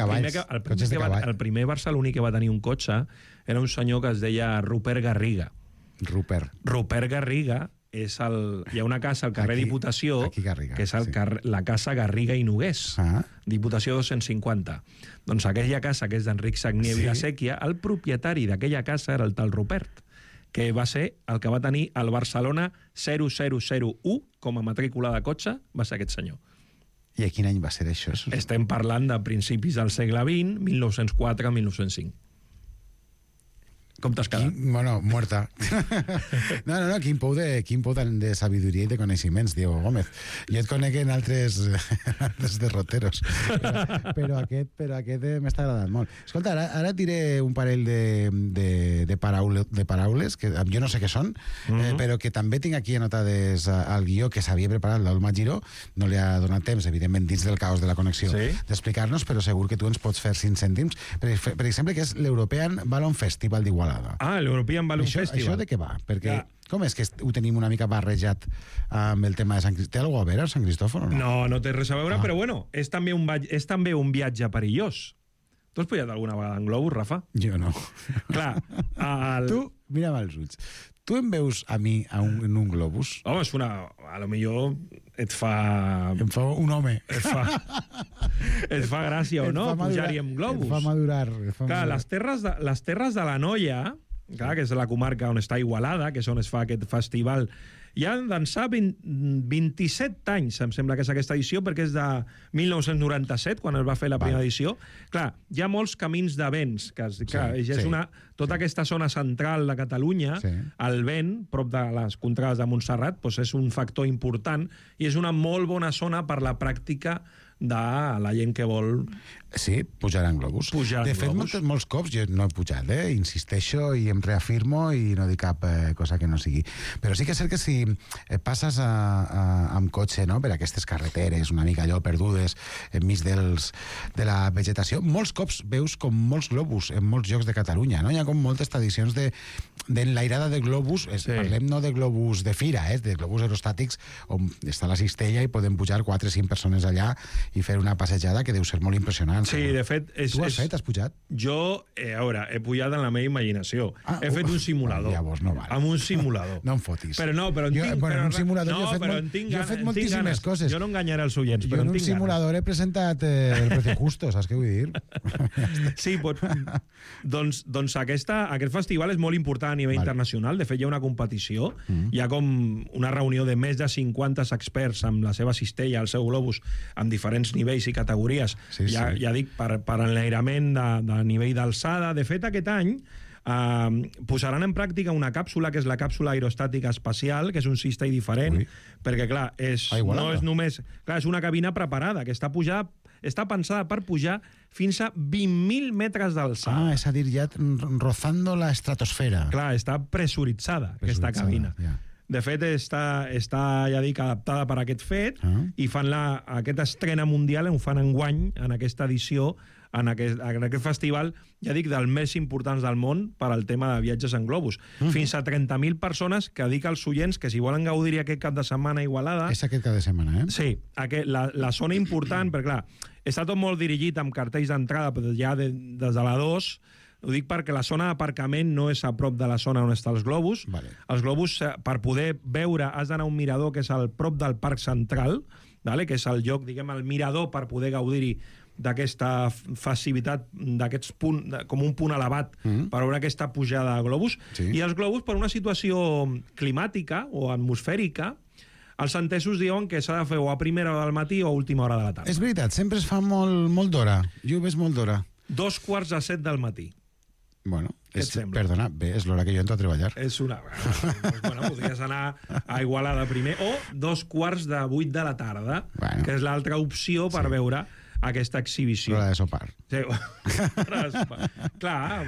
el primer barceloní que va tenir un cotxe era un senyor que es deia Rupert Garriga. Rupert Garriga hi ha una casa al carrer Diputació, que és la casa Garriga i Nogués, Diputació 250. Doncs aquella casa, que és d'Enric Sagnier i Vilasèquia, el propietari d'aquella casa era el tal Rupert, que va ser el que va tenir el Barcelona 0001 com a matrícula de cotxe, va ser aquest senyor. I a quin any va ser això? Estem parlant de principis del segle XX, 1904-1905. Com t'has quedat? Bueno, muerta. No, quin pou de sabidoria i de coneixements, Diego Gómez. Jo et conec en altres derroteros, però aquest m'està agradant molt. Escolta, ara et diré un parell de paraules, que jo no sé què són, però que també tinc aquí anotades al guió que s'havia preparat l'Olma Giró. No li ha donat temps, evidentment, dins del caos de la connexió, d'explicar-nos, però segur que tu ens pots fer 5 cèntims. Per exemple, que és l'European Balloon Festival d'Igualada. L'European Balloon Festival. Això de què va? Perquè com és que ho tenim una mica barrejat amb el tema de Sant Cristòfol? Té alguna cosa a veure el Sant Cristòfol o no? No té res a veure, però bueno, és també un viatge perillós. Tu has pujat alguna vegada en globus, Rafa? Jo no. Clar. Tu, mira'm els ulls. Tu em veus a mi en un globus? Home, és una... A lo millor et fa... Em fa un home. Et fa gràcia o no, pujar-hi amb globus. Et fa madurar. Clar, les terres de la Noia, clar, que és la comarca on està Igualada, que és on es fa aquest festival, hi ha d'ençà 27 anys, em sembla que és aquesta edició, perquè és de 1997, quan es va fer la primera edició. Clar, hi ha molts camins de vents, tota aquesta zona central de Catalunya, el vent, prop de les contrades de Montserrat, és un factor important i és una molt bona zona per la pràctica de la gent que vol... Sí, pujar en globus. De fet, molts cops jo no he pujat, insisteixo i em reafirmo i no dic cap cosa que no sigui. Però sí que és cert que si passes amb cotxe per aquestes carreteres una mica allò perdudes enmig de la vegetació, molts cops veus com molts globus en molts llocs de Catalunya, no? Hi ha com moltes tradicions d'enlairada de globus, parlem no de globus de fira, de globus aerostàtics on està la cistella i podem pujar 4 o 5 persones allà i fer una passejada que deu ser molt impressionant. Sí, de fet... Tu has fet? Has pujat? Jo, a veure, he pujat en la meva imaginació. He fet un simulador. Llavors no val. Amb un simulador. No em fotis. Però no, però en tinc... Bueno, en un simulador jo he fet moltíssimes coses. Jo no enganyaré els oients, però en tinc ganes. Jo en un simulador he presentat el Precio Justo, saps què vull dir? Sí, doncs aquest festival és molt important a nivell internacional. De fet, hi ha una competició. Hi ha com una reunió de més de 50 experts amb la seva cistella, el seu globus, amb diferents nivells i categories. Ja dic, per enlairament de nivell d'alçada. De fet, aquest any posaran en pràctica una càpsula, que és la càpsula aerostàtica espacial, que és un cistell diferent, perquè, clar, no és només... Clar, és una cabina preparada, que està pensada per pujar fins a 20.000 metres d'alçada. És a dir, ja rozando la estratosfera. Clar, està pressuritzada, aquesta cabina. De fet, està, ja dic, adaptada per aquest fet i fan aquesta estrena mundial, ho fan enguany, en aquesta edició, en aquest festival, ja dic, dels més importants del món per al tema de viatges en globus. Fins a 30.000 persones que dic als oients que si volen gaudir aquest cap de setmana a Igualada... És aquest cap de setmana, Sí, la zona important, perquè clar, està tot molt dirigit amb cartells d'entrada, però ja des de la 2... Ho dic perquè la zona d'aparcament no és a prop de la zona on estan els globus. Els globus, per poder veure, has d'anar a un mirador que és al prop del Parc Central, que és el lloc, diguem, el mirador per poder gaudir-hi d'aquesta facilitat, d'aquests punts, com un punt elevat per veure aquesta pujada de globus. I els globus, per una situació climàtica o atmosfèrica, els entesos diuen que s'ha de fer o a primera hora del matí o a última hora de la tarda. És veritat, sempre es fa molt d'hora. Jo ho veig molt d'hora. 2:45 del matí. Bueno, perdona, bé, és l'hora que jo entro a treballar. És una... Bueno, podries anar a Igualada primer, o 2:45 de la tarda, que és l'altra opció per veure aquesta exhibició. L'hora de sopar. Sí. Clar,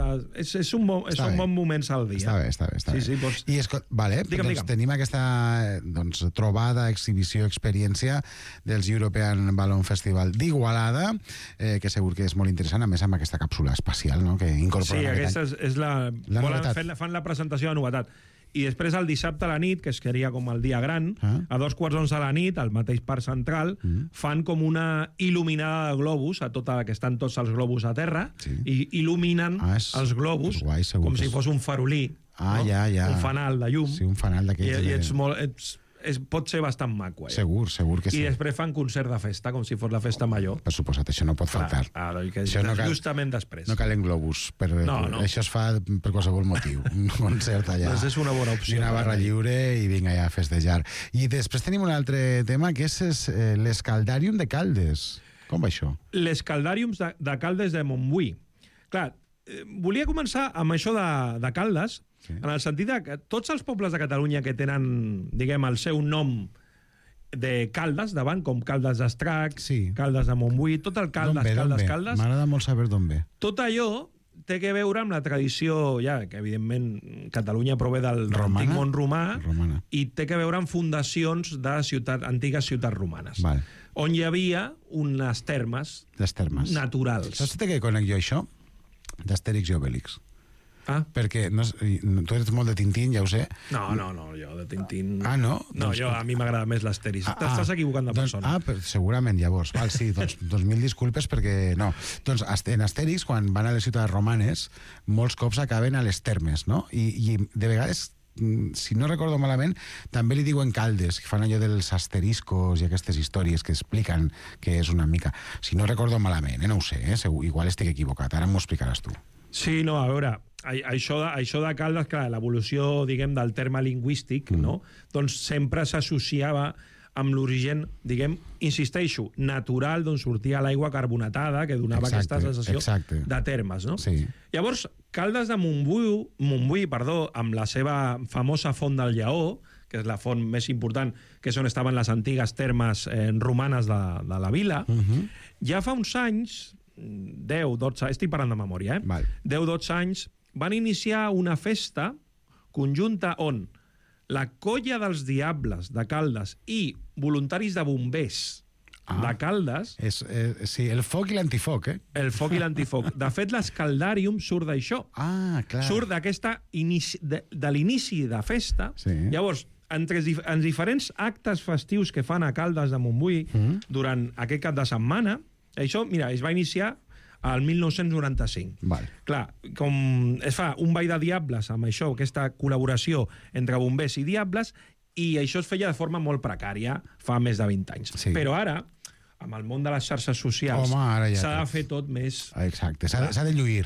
és un bon moment al dia. Està bé. Sí, I doncs tenim aquesta trobada, exhibició, experiència dels European Balloon Festival d'Igualada, que segur que és molt interessant, a més amb aquesta càpsula espacial, no?, que incorpora... Sí, aquesta és la... Fan la presentació de novetat. I després el dissabte a la nit, que es quedaria com el dia gran, a 2:45 de la nit, al mateix Parc Central, fan com una il·luminada de globus, a tota que estan tots els globus a terra, i il·luminen els globus com si fos un farolí, un fanal de llum. Sí, un fanal d'aquells... Pot ser bastant maco. Segur que sí. I després fan concert de festa, com si fos la festa major. Per suposat, això no pot faltar. Justament després. No calen globus. Això es fa per qualsevol motiu. Un concert allà. Doncs és una bona opció. I una barra lliure i vinga ja a festejar. I després tenim un altre tema, que és l'Escaldàrium de Caldes. Com va això? L'Escaldàrium de Caldes de Montbui. Clar, volia començar amb això de Caldes, en el sentit que tots els pobles de Catalunya que tenen, diguem, el seu nom de Caldes davant, com Caldes d'Estrac, Caldes de Montbui, tot el Caldes. M'agrada molt saber d'on ve. Tot allò té que veure amb la tradició, que evidentment Catalunya prové del antic món romà, i té que veure amb fundacions de antigues ciutats romanes, on hi havia unes termes naturals. Saps què conec jo això? D'Astèrix i Obélix. Perquè tu eres molt de Tintín, ja ho sé. No, jo de Tintín... No? No, a mi m'agrada més l'Astèrix. T'estàs equivocant de persona. Segurament, llavors. Sí, doncs mil disculpes perquè no. Doncs en Astèrix, quan van a les ciutats romanes, molts cops acaben a les termes, no? I de vegades, si no recordo malament, també li diuen Caldes, que fan allò dels asteriscos i aquestes històries que expliquen que és una mica... Si no recordo malament, no ho sé, igual estic equivocat, ara m'ho explicaràs tu. Sí, no, a veure, això de Caldes, clar, l'evolució, diguem, del terme lingüístic, no? Doncs sempre s'associava amb l'origen, diguem, insisteixo, natural, d'on sortia l'aigua carbonatada, que donava aquesta sensació de termes, no? Sí. Llavors, Caldes de Montbui, amb la seva famosa font del Lleó, que és la font més important, que és on estaven les antigues termes romanes de la vila. Ja fa uns anys, 10, 12, estic parlant de memòria, 10, 12 anys, van iniciar una festa conjunta on la Colla dels Diables de Caldes i voluntaris de bombers de Caldes... Sí, el foc i l'antifoc, El foc i l'antifoc. De fet, l'Escaldàrium surt d'això. Clar. Surt de l'inici de festa. Llavors, en diferents actes festius que fan a Caldes de Montbui durant aquest cap de setmana, això, mira, es va iniciar al 1995. Clar, com es fa un ball de diables amb això, aquesta col·laboració entre bombers i diables, i això es feia de forma molt precària fa més de 20 anys. Però ara, amb el món de les xarxes socials, s'ha de fer tot més... Exacte, s'ha de lluir.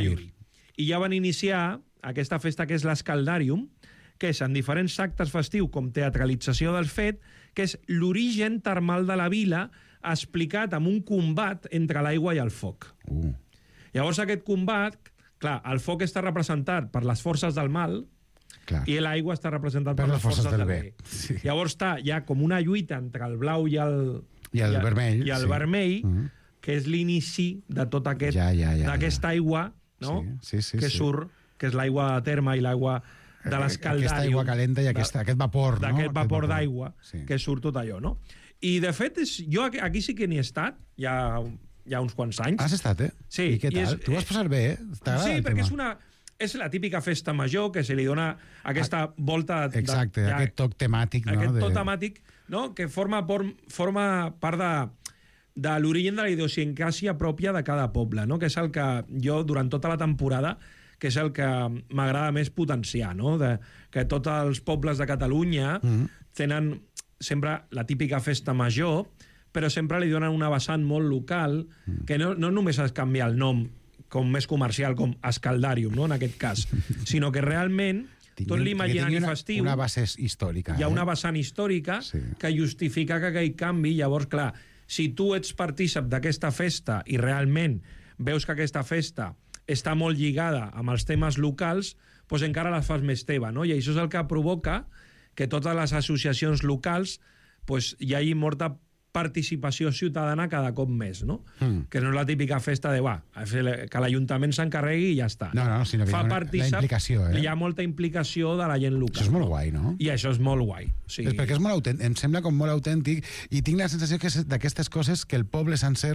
I ja van iniciar aquesta festa que és l'Escaldàrium, que és en diferents actes festius com teatralització del fet, que és l'origen termal de la vila explicat amb un combat entre l'aigua i el foc. Llavors aquest combat, clar, el foc està representat per les forces del mal i l'aigua està representat per les forces del bé. Llavors està ja com una lluita entre el blau i el vermell, que és l'inici de tot d'aquesta aigua que surt, que és l'aigua de terme i l'aigua de l'Escaldàrium. Aquesta aigua calenta i aquest vapor, no? D'aquest vapor d'aigua, que surt tot allò, no? I, de fet, jo aquí sí que n'hi he estat, ja uns quants anys. Has estat, Sí. I què tal? Tu vas passar bé, T'agrada el tema? Sí, perquè és la típica festa major que se li dona aquesta volta... Exacte, aquest toc temàtic, no? Aquest toc temàtic, no? Que forma part de l'origen de la idiosincràsia pròpia de cada poble, no? Que és el que jo, durant tota la temporada, que és el que m'agrada més potenciar, no? Que tots els pobles de Catalunya tenen sempre la típica festa major, però sempre li donen una vessant molt local, que no només es canvia el nom com més comercial, com Escaldàrium, no? En aquest cas, sinó que realment tot l'imaginari festiu... Una base històrica. Hi ha una vessant històrica que justifica que aquell canvi. Llavors, clar, si tu ets partícip d'aquesta festa i realment veus que aquesta festa està molt lligada amb els temes locals, doncs encara la fas més teva, no? I això és el que provoca que totes les associacions locals hi hagi molta participació ciutadana cada cop més, no? Que no és la típica festa de, que l'Ajuntament s'encarregui i ja està. No, sinó que hi ha la implicació, Hi ha molta implicació de la gent local. Això és molt guai, no? I això és molt guai. És perquè és molt autèntic, em sembla com molt autèntic, i tinc la sensació que és d'aquestes coses que el poble sencer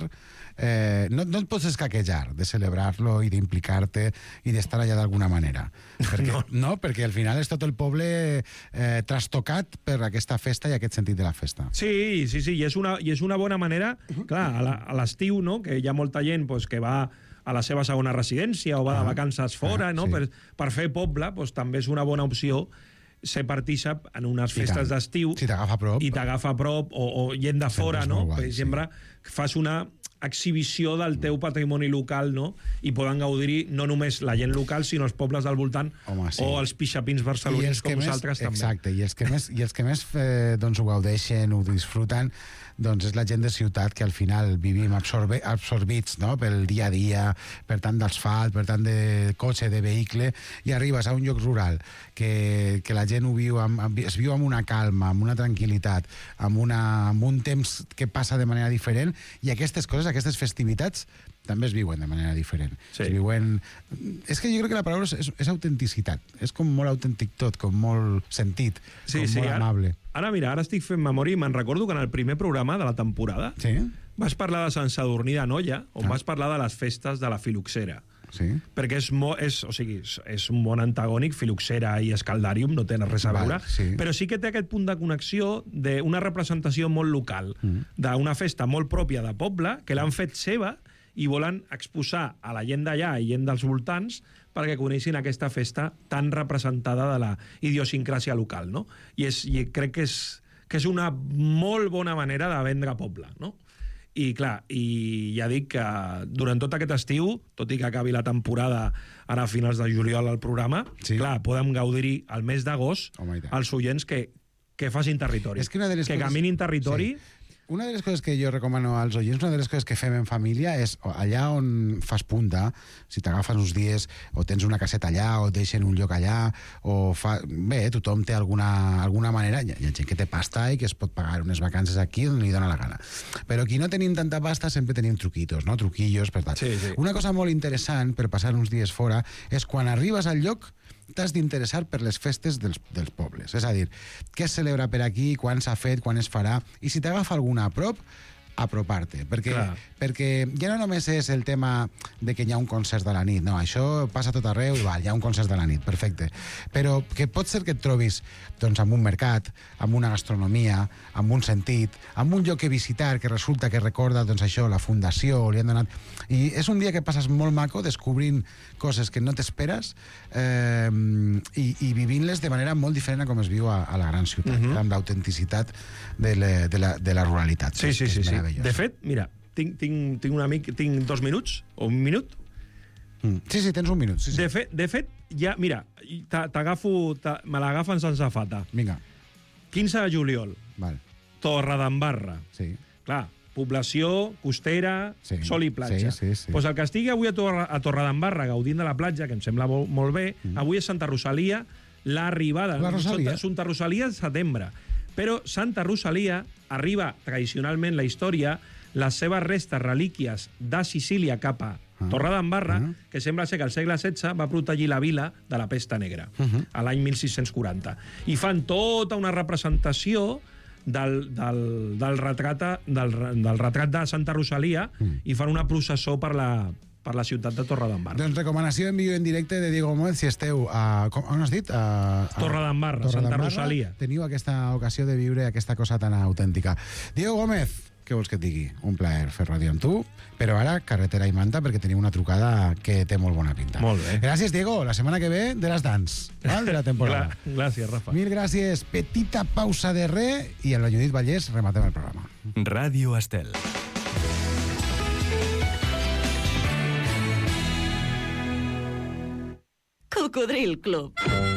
no et pots escaquejar de celebrar-lo i d'implicar-te i d'estar allà d'alguna manera. Perquè al final és tot el poble trastocat per aquesta festa i aquest sentit de la festa. Sí, i és una bona manera, clar, a l'estiu, no?, que hi ha molta gent que va a la seva segona residència o va de vacances fora, no?, per fer poble, també és una bona opció ser partícip en unes festes d'estiu. Si t'agafa a prop. I t'agafa a prop, o gent de fora, no? Per exemple, fas una exhibició del teu patrimoni local, no? I poden gaudir no només la gent local, sinó els pobles del voltant, o els pixapins barcelonins com vosaltres també. Exacte, i els que més ho gaudeixen, ho disfruten, doncs és la gent de ciutat, que al final vivim absorbits, no?, pel dia a dia, per tant d'asfalt, per tant de cotxe, de vehicle, i arribes a un lloc rural que la gent es viu amb una calma, amb una tranquil·litat, amb un temps que passa de manera diferent, i aquestes coses, aquestes festivitats, també es viuen de manera diferent. Es viuen... És que jo crec que la paraula és autenticitat. És com molt autèntic tot, com molt sentit, com molt amable. Ara, mira, ara estic fent memòria i me'n recordo que en el primer programa de la temporada vas parlar de Sant Sadurní d'Anoia, on vas parlar de les festes de la Filoxera. Perquè és un món antagònic, Filoxera i Escaldàrium, no tenen res a veure, però sí que té aquest punt de connexió d'una representació molt local, d'una festa molt pròpia de poble, que l'han fet seva i volen exposar a la gent d'allà i gent dels voltants perquè coneixin aquesta festa tan representada de la idiosincràsia local, no? I crec que és una molt bona manera de vendre poble, no? I clar, i ja dic que durant tot aquest estiu, tot i que acabi la temporada ara a finals de juliol al programa, clar, podem gaudir al mes d'agost els oients que facin territori, que caminin territori, una de les coses que jo recomano als oients, una de les coses que fem en família és allà on fas punta, si t'agafes uns dies o tens una caseta allà o et deixen un lloc allà, bé, tothom té alguna manera, hi ha gent que té pasta i que es pot pagar unes vacances aquí on li dóna la gana. Però qui no tenim tanta pasta sempre tenim truquitos, no? Truquillos, per tant. Sí. Una cosa molt interessant per passar uns dies fora és quan arribes al lloc t'has d'interessar per les festes dels pobles. És a dir, què es celebra per aquí, quan s'ha fet, quan es farà, i si t'agafa alguna a prop, apropar-te, perquè ja no només és el tema de que hi ha un concert de la nit, no, això passa tot arreu i val, hi ha un concert de la nit, perfecte, però que pot ser que et trobis doncs, amb un mercat, amb una gastronomia, amb un sentit, amb un lloc que visitar que resulta que recorda doncs, això, la fundació, li han donat... I és un dia que passes molt maco descobrint coses que no t'esperes i vivint-les de manera molt diferent a com es viu a la gran ciutat, amb l'autenticitat de la ruralitat. Sí. De fet, mira, tinc un amic, tinc 2 minuts, o 1 minut. Sí, tens 1 minut. Sí. De fet, ja, mira, me l'agafen sense fata. Vinga. 15 de juliol. Val. Torredembarra. Sí. Clar, població, costera, sol i platja. Sí. Pues el que estigui avui a Torredembarra gaudint de la platja, que em sembla molt bé, avui és Santa Rosalia, l'arribada. La Rosalia. Santa Rosalia de setembre. Però Santa Rosalia arriba tradicionalment la història, les seves restes relíquies de Sicília cap a Torredembarra, que sembla ser que al segle XVI va protegir la vila de la pesta negra, a l'any 1640. I fan tota una representació del retrat de Santa Rosalia i fan una processó per la ciutat de Torredembarra. Doncs recomanació en vídeo en directe de Diego Gómez, si esteu a... On has dit? Torredembarra, Santa Rosalia. Teniu aquesta ocasió de viure aquesta cosa tan autèntica. Diego Gómez, què vols que et digui? Un plaer fer ràdio amb tu, però ara carretera i manta perquè teniu una trucada que té molt bona pinta. Molt bé. Gràcies, Diego. La setmana que ve de les Dance, de la temporada. Gràcies, Rafa. Mil gràcies. Petita pausa de res i amb la Judit Vallès rematem el programa. Ràdio Estel. Cocodril Club.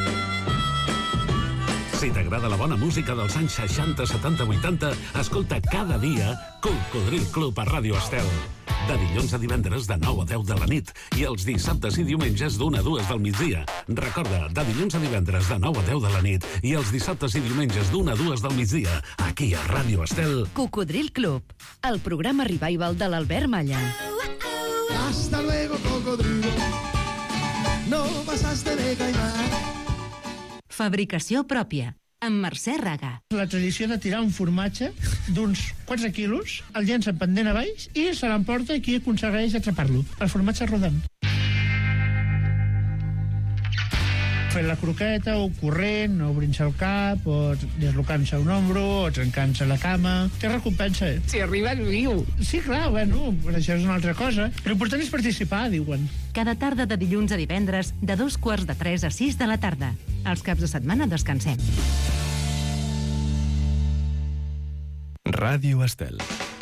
Si t'agrada la bona música dels anys 60, 70, 80, escolta cada dia Cocodril Club a Ràdio Estel. De dilluns a divendres de 9 a 10 de la nit i els dissabtes i diumenges d'1 a 2 del migdia. Recorda, de dilluns a divendres de 9 a 10 de la nit i els dissabtes i diumenges d'1 a 2 del migdia, aquí a Ràdio Estel. Cocodril Club, el programa revival de l'Albert Malla. Hasta luego, cocodrilo. No pasaste de caimán. Fabricació pròpia, amb Mercè Raga. La tradició de tirar un formatge d'uns 4 quilos, el llença pendent a baix i se l'emporta i qui aconsegueix atrapar-lo. El formatge rodant. Fent la croqueta, o corrent, o obrint-se el cap, o dislocant-se un ombro, o trencant-se la cama. Té recompensa, eh? Si arribes viu. Sí, clar, bueno, però això és una altra cosa. L'important és participar, diuen. Cada tarda de dilluns a divendres, de 2:45 a 6 de la tarda. Els caps de setmana descansem. Ràdio Estel.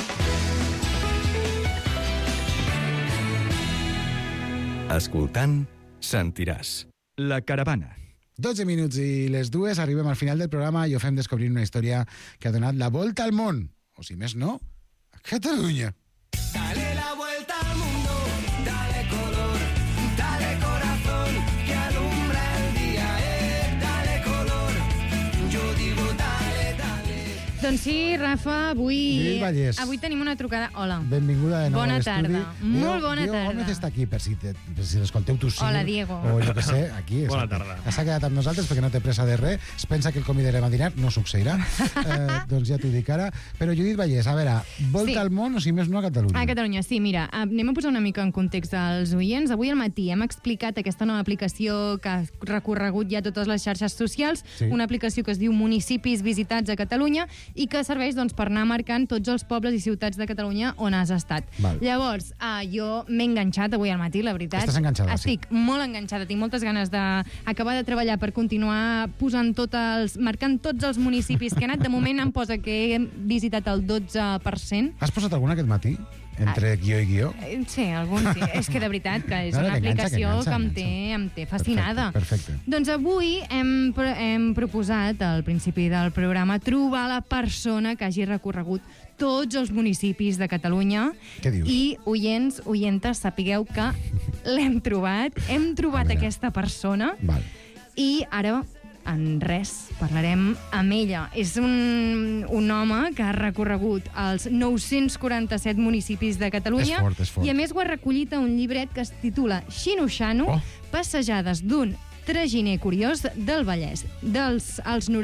Escoltant, sentiràs. La caravana. 12 minuts i les 2 arribem al final del programa i ho fem descobrint una història que ha donat la volta al món, o si més no, a Catalunya. Dale la vuelta al mundo, dale color, dale corazón, que alumbra el día, dale color, yo digo dale, dale. Doncs sí, Rafa, Judit Vallès. avui tenim una trucada. Hola. Benvinguda de nou Bona a l'estudi. tarda. Molt bona Diego tarda. Gómez està aquí, per si l'escolteu tu sí. Hola, Diego. O jo que sé, aquí. Bona tarda. S'ha quedat amb nosaltres perquè no té pressa de res. Es pensa que el convidarem a dinar. No succeirà. Doncs ja t'ho dic ara. Però Judit Vallès, a veure, volta al món o si més no a Catalunya. A Catalunya, sí, mira, anem a posar una mica en context als oients. Avui al matí hem explicat aquesta nova aplicació que ha recorregut ja totes les xarxes socials, una aplicació que es diu Municipis Visitats a Catalunya i que serveix doncs, per anar marcant tots els pobles i ciutats de Catalunya on has estat. Val. Llavors, jo m'he enganxat avui al matí, la veritat. Estàs enganxada, Estic molt enganxada, tinc moltes ganes d'acabar de treballar per continuar marcant tots els municipis que he anat. De moment em posa que he visitat el 12%. Has posat alguna aquest matí? entre guió i guió. Sí, alguns sí. És que de veritat que és No, una que enganxa, aplicació que enganxa, que em té fascinada. Perfecte. Doncs avui hem proposat al principi del programa trobar la persona que hagi recorregut tots els municipis de Catalunya. Què dius? I oients, oientes, sapigueu que l'hem trobat. Hem trobat aquesta persona. Val. I ara, en res, parlarem amb ella. És un home que ha recorregut els 947 municipis de Catalunya. És fort, és fort. I a més ho ha recollit a un llibret que es titula Xino-Xano, passejades d'un traginer curiós del Vallès, dels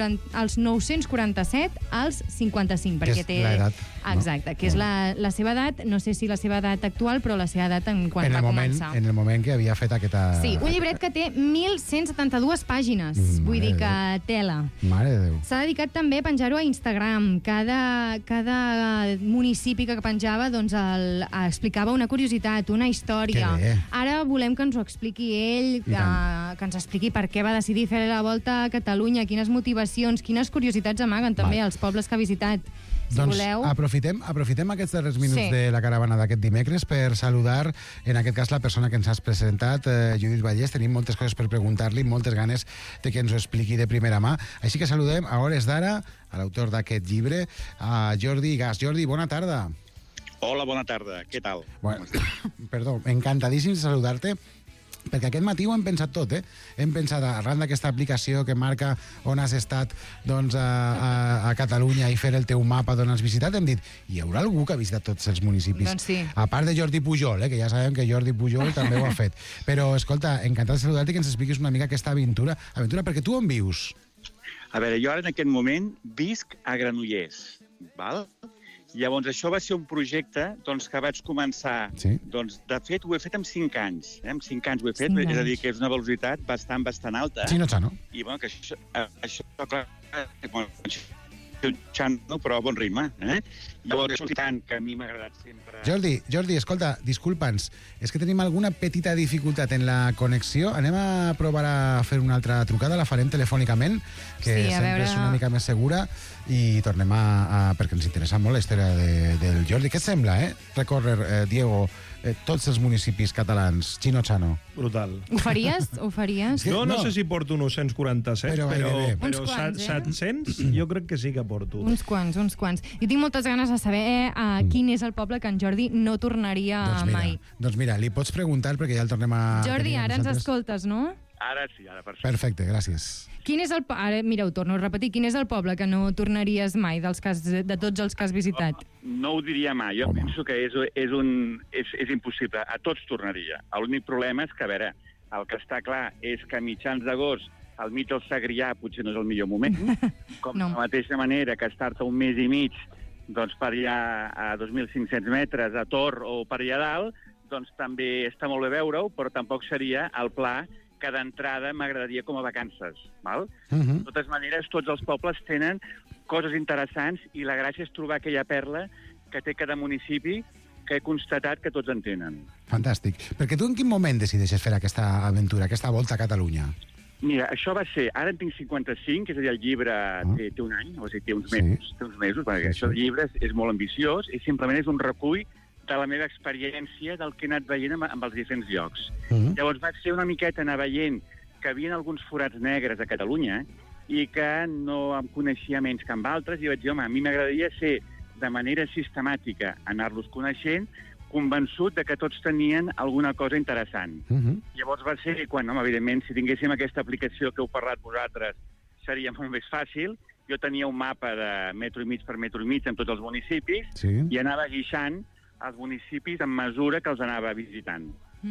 947 als 55, perquè té... l'edat, Exacte, que és la seva edat, no sé si la seva edat actual, però la seva edat quan va començar. En el moment que havia fet aquesta... Sí, un llibret que té 1.172 pàgines, vull dir que tela. Mare de Déu. S'ha dedicat també a penjar-ho a Instagram. Cada municipi que penjava doncs, explicava una curiositat, una història. Que bé. Ara volem que ens ho expliqui ell, que ens expliqui per què va decidir fer la volta a Catalunya, quines motivacions, quines curiositats amaguen també els pobles que ha visitat. Si Doncs voleu... aprofitem aquests darrers minuts Sí. de la caravana d'aquest dimecres per saludar, en aquest cas, la persona que ens has presentat, Judit Vallès. Tenim moltes coses per preguntar-li, moltes ganes de que ens ho expliqui de primera mà. Així que saludem a hores d'ara a l'autor d'aquest llibre, a Jordi Gas. Jordi, bona tarda. Hola, bona tarda. Què tal? Bueno, perdó, encantadíssim de saludar-te, perquè aquest matí ho hem pensat tot, Hem pensat, arran d'aquesta aplicació que marca on has estat doncs, a Catalunya i fer el teu mapa d'on has visitat, hem dit, hi haurà algú que ha visitat tots els municipis? Doncs sí. A part de Jordi Pujol, que ja sabem que Jordi Pujol també ho ha fet. Però, escolta, encantat de saludar-te i que ens expliquis una mica aquesta aventura, perquè tu on vius? A veure, jo ara en aquest moment visc a Granollers, val? Llavors, això va ser un projecte doncs, que vaig començar... Sí. Doncs, de fet, ho he fet amb 5 anys. Amb 5 anys ho he fet, és a dir, que és una velocitat bastant alta. Xino-Xano. I, bueno, que això clar, bueno, Xino, però a bon ritme. Llavors, és tant que a mi m'ha agradat sempre... Jordi, escolta, disculpa'ns, és que tenim alguna petita dificultat en la connexió. Anem a provar a fer una altra trucada, la farem telefònicament, que Sí, a sempre veure... és una mica més segura, i tornem perquè ens interessa molt la història del Jordi. Què et sembla, recórrer, Diego, tots els municipis catalans, Xino-Xano? Brutal. Ho faries? No sé si porto 947, Però però Uns quants, 700 jo crec que sí que porto. Uns quants. Jo tinc moltes ganes de saber quin és el poble que en Jordi no tornaria mai. Doncs mira, li pots preguntar perquè ja el tornem a... Jordi, tenir amb ara ens nosaltres. escoltes, no? Ara sí, ara perfecte. Perfecte, gràcies. Quin és el... Ara, mira, ho torno a repetir. Quin és el poble que no tornaries mai de tots els que has visitat? No ho diria mai. Jo penso que és impossible. A tots tornaria. L'únic problema és que, a veure, el que està clar és que a mitjans d'agost al mig del Segrià potser no és el millor moment, com de la mateixa manera que estar-te un mes i mig doncs, per allà a 2.500 metres a Tor o per allà dalt, doncs també està molt bé veure-ho, però tampoc seria el pla que d'entrada m'agradaria com a vacances. Val? De totes maneres, tots els pobles tenen coses interessants i la gràcia és trobar aquella perla que té cada municipi que he constatat que tots en tenen. Fantàstic. Perquè tu en quin moment decideixes fer aquesta aventura, aquesta volta a Catalunya? Mira, això va ser... Ara en tinc 55, és a dir, el llibre té un any, o sigui, té uns mesos, perquè això del llibre és molt ambiciós i simplement és un recull de la meva experiència del que he anat veient amb els diferents llocs. Llavors vaig ser una miqueta anar veient que hi havia alguns forats negres a Catalunya i que no em coneixia menys que amb altres i vaig dir, home, a mi m'agradaria ser de manera sistemàtica anar-los coneixent, convençut de que tots tenien alguna cosa interessant. Llavors va ser quan, home, evidentment, si tinguéssim aquesta aplicació que heu parlat vosaltres, seria molt més fàcil. Jo tenia un mapa de metro i mig per metro i mig en tots els municipis i anava guixant els municipis en mesura que els anava visitant.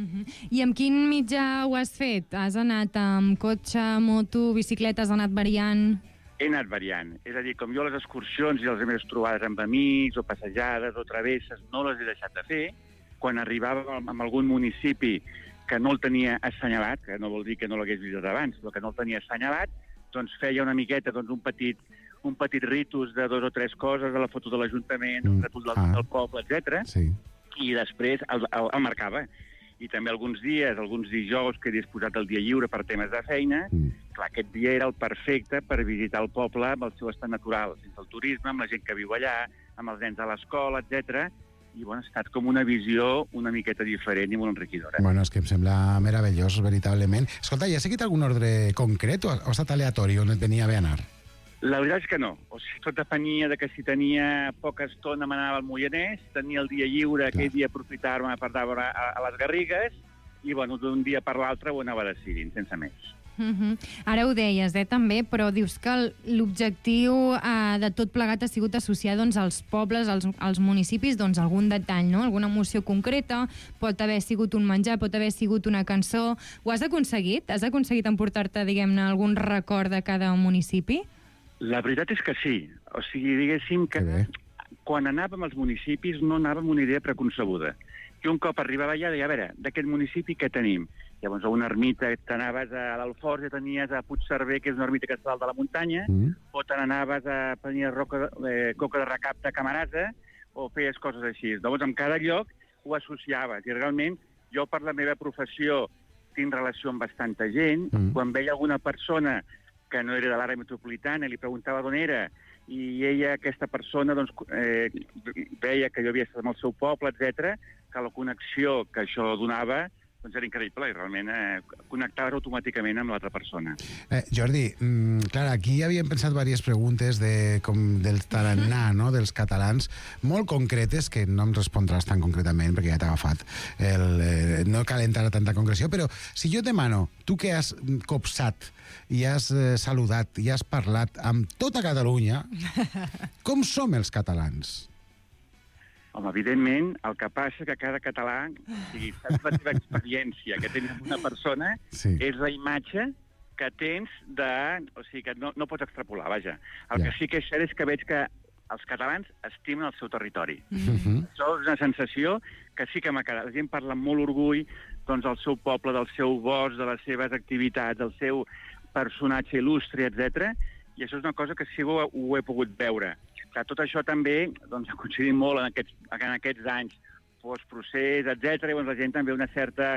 I amb quin mitjà ho has fet? Has anat amb cotxe, moto, bicicleta, has anat variant? He anat variant. És a dir, com jo les excursions i les meves trobades amb amics o passejades o travesses no les he deixat de fer, quan arribava a algun municipi que no el tenia assenyalat, que no vol dir que no l'hagués visitat abans, però que no el tenia assenyalat, doncs feia una miqueta un petit ritus de 2 o 3 coses, de la foto de l'Ajuntament, un ritus del poble, etc. I després el marcava. I també alguns dies, alguns dijous que he disposat el dia lliure per temes de feina, clar, aquest dia era el perfecte per visitar el poble amb el seu estat natural, sense el turisme, amb la gent que viu allà, amb els nens a l'escola, etc. i bueno, ha estat com una visió una miqueta diferent i molt enriquidora. Bueno, és que em sembla meravellós, veritablement. Escolta, i has seguit algun ordre concret o ha estat aleatori on et venia bé anar? La veritat és que no. O sigui, tot depenia de que si tenia poca estona m'anava al Moianès, tenia el dia lliure, aquell dia aprofitar-me per anar a les Garrigues, i bueno, d'un dia per l'altre ho anava decidint, sense més. Ara ho deies, també, però dius que l'objectiu de tot plegat ha sigut associar als pobles, als municipis, algun detall, no? Alguna emoció concreta, pot haver sigut un menjar, pot haver sigut una cançó. Ho has aconseguit? Has aconseguit emportar-te, diguem-ne, algun record de cada municipi? La veritat és que sí. O sigui, diguéssim que quan anàvem als municipis no anàvem amb una idea preconcebuda. Jo un cop arribava allà deia, a veure, d'aquest municipi què tenim? Llavors, a una ermita t'anaves a l'Alforja, tenies a Puigcerver, que és una ermita que està dalt de la muntanya, o te n'anaves a prendre Coca de Recapte a Camarasa, o feies coses així. Llavors, en cada lloc ho associaves. I realment, jo per la meva professió tinc relació amb bastanta gent. Quan veia alguna persona que no era de l'àrea metropolitana, li preguntava d'on era, i ella, aquesta persona, doncs, veia que jo havia estat amb el seu poble, etc, que la connexió que això donava doncs era increïble i realment connectaves automàticament amb l'altra persona. Jordi, clar, aquí havíem pensat diverses preguntes del tarannà, no?, dels catalans, molt concretes, que no em respondràs tan concretament, perquè ja t'ha agafat. No cal entrar a tanta concreció, però si jo et demano, tu que has copsat i has saludat i has parlat amb tota Catalunya, com som els catalans? Home, evidentment, el que passa que cada català, si saps la teva experiència que tens amb una persona, és la imatge que tens de... O sigui, que no pots extrapolar, vaja. El que sí que és cert és que veig que els catalans estimen el seu territori. Això és una sensació que sí que m'ha quedat. La gent parla amb molt orgull doncs, del seu poble, del seu bosc, de les seves activitats, del seu personatge il·lustre, etc. I això és una cosa que sí que ho he pogut veure. Que tot això també doncs, ha coincidit molt en aquests anys postprocés, etc. I la gent també una certa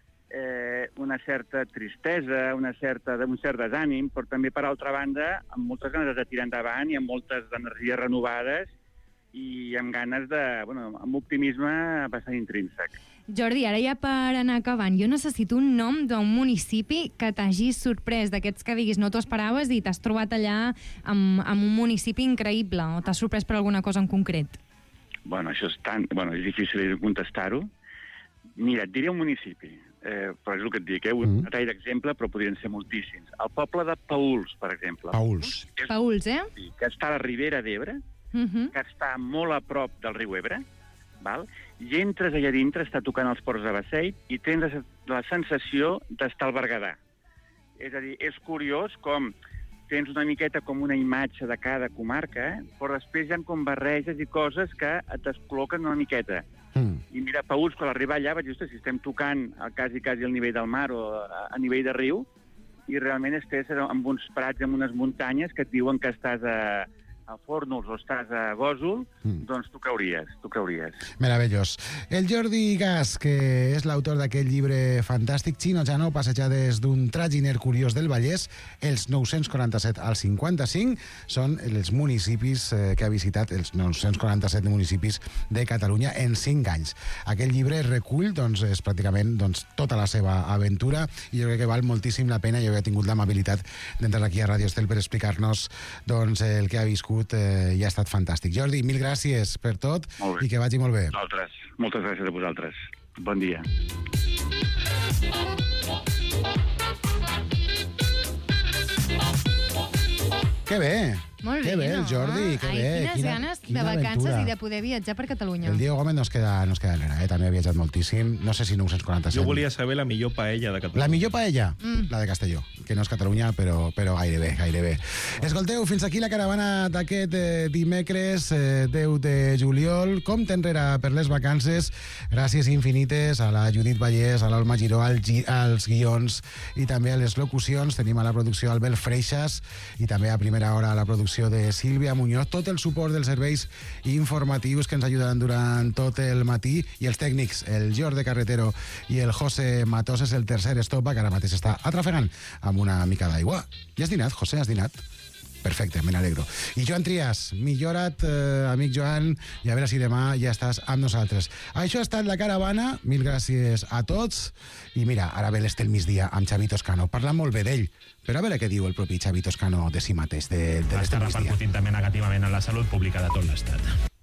tristesa, un cert desànim, però també, per altra banda, amb moltes ganes de tirar endavant i amb moltes energies renovades i amb ganes de... amb optimisme bastant intrínsec. Jordi, ara ja per anar acabant, jo necessito un nom d'un municipi que t'hagi sorprès, d'aquests que diguis no t'ho esperaves i t'has trobat allà amb un municipi increïble, o t'has sorprès per alguna cosa en concret. Bueno, això és és difícil de contestar-ho. Mira, et diré un municipi, però és el que et dic, un tall d'exemple, però podrien ser moltíssims. El poble de Paüls, per exemple. Paüls, Sí, que està a la Ribera d'Ebre, que està molt a prop del riu Ebre, i entres allà dintre, està tocant els ports de Basseit, i tens la sensació d'estar al Berguedà. És a dir, és curiós com tens una miqueta com una imatge de cada comarca, però després hi ha com barreges i coses que et descol·loquen una miqueta. I mira, Paüls, quan arribar allà, vaig dir, si estem tocant quasi al nivell del mar o a nivell de riu, i realment estàs amb uns prats, amb unes muntanyes que et diuen que estàs a Fórnols o estàs a Gósol, doncs tu creuries. Meravellós. El Jordi Gas, que és l'autor d'aquest llibre fantàstic, Chino Jano, passejades d'un traginer curiós del Vallès, els 947 al 55, són els municipis que ha visitat, els 947 municipis de Catalunya en 5 anys. Aquest llibre recull, és pràcticament tota la seva aventura, i jo crec que val moltíssim la pena. Jo he tingut l'amabilitat d'entrar aquí a Radio Estel per explicar-nos el que ha viscut i ha estat fantàstic. Jordi, mil gràcies per tot i que vagi molt bé. Moltes gràcies a vosaltres. Bon dia. Que bé! Molt bé, que bé, el Jordi, que bé. Quines ganes de vacances i de poder viatjar per Catalunya. El Diego Gómez no es queda enrere, també ha viatjat moltíssim. No sé si 947. Jo volia saber la millor paella de Catalunya. La millor paella? La de Castelló, que no és Catalunya, però gairebé. Escolteu, fins aquí la caravana d'aquest dimecres 10 de juliol. Compte enrere per les vacances. Gràcies infinites a la Judit Vallès, a l'Olma Giró, als guions i també a les locucions. Tenim a la producció Albert Freixas i també a primera hora a la producció de Sílvia Muñoz, tot el suport dels serveis informatius que ens ajuden durant tot el matí, i els tècnics, el Jordi Carretero i el José Matos, és el tercer estopa que ara mateix està atrafegant amb una mica d'aigua. Ja has dinat, José, has dinat? Perfecte, me n'alegro. I Joan Trias, millora't, amic Joan, i a veure si demà ja estàs amb nosaltres. Això ha estat La Caravana, mil gràcies a tots, i mira, ara ve l'Estel Migdia amb Xavi Toscano, parla molt bé d'ell, però a veure què diu el propi Xavi Toscano de si mateix, de l'Estel Migdia. Està repercutint també negativament en la salut pública de tot l'Estat.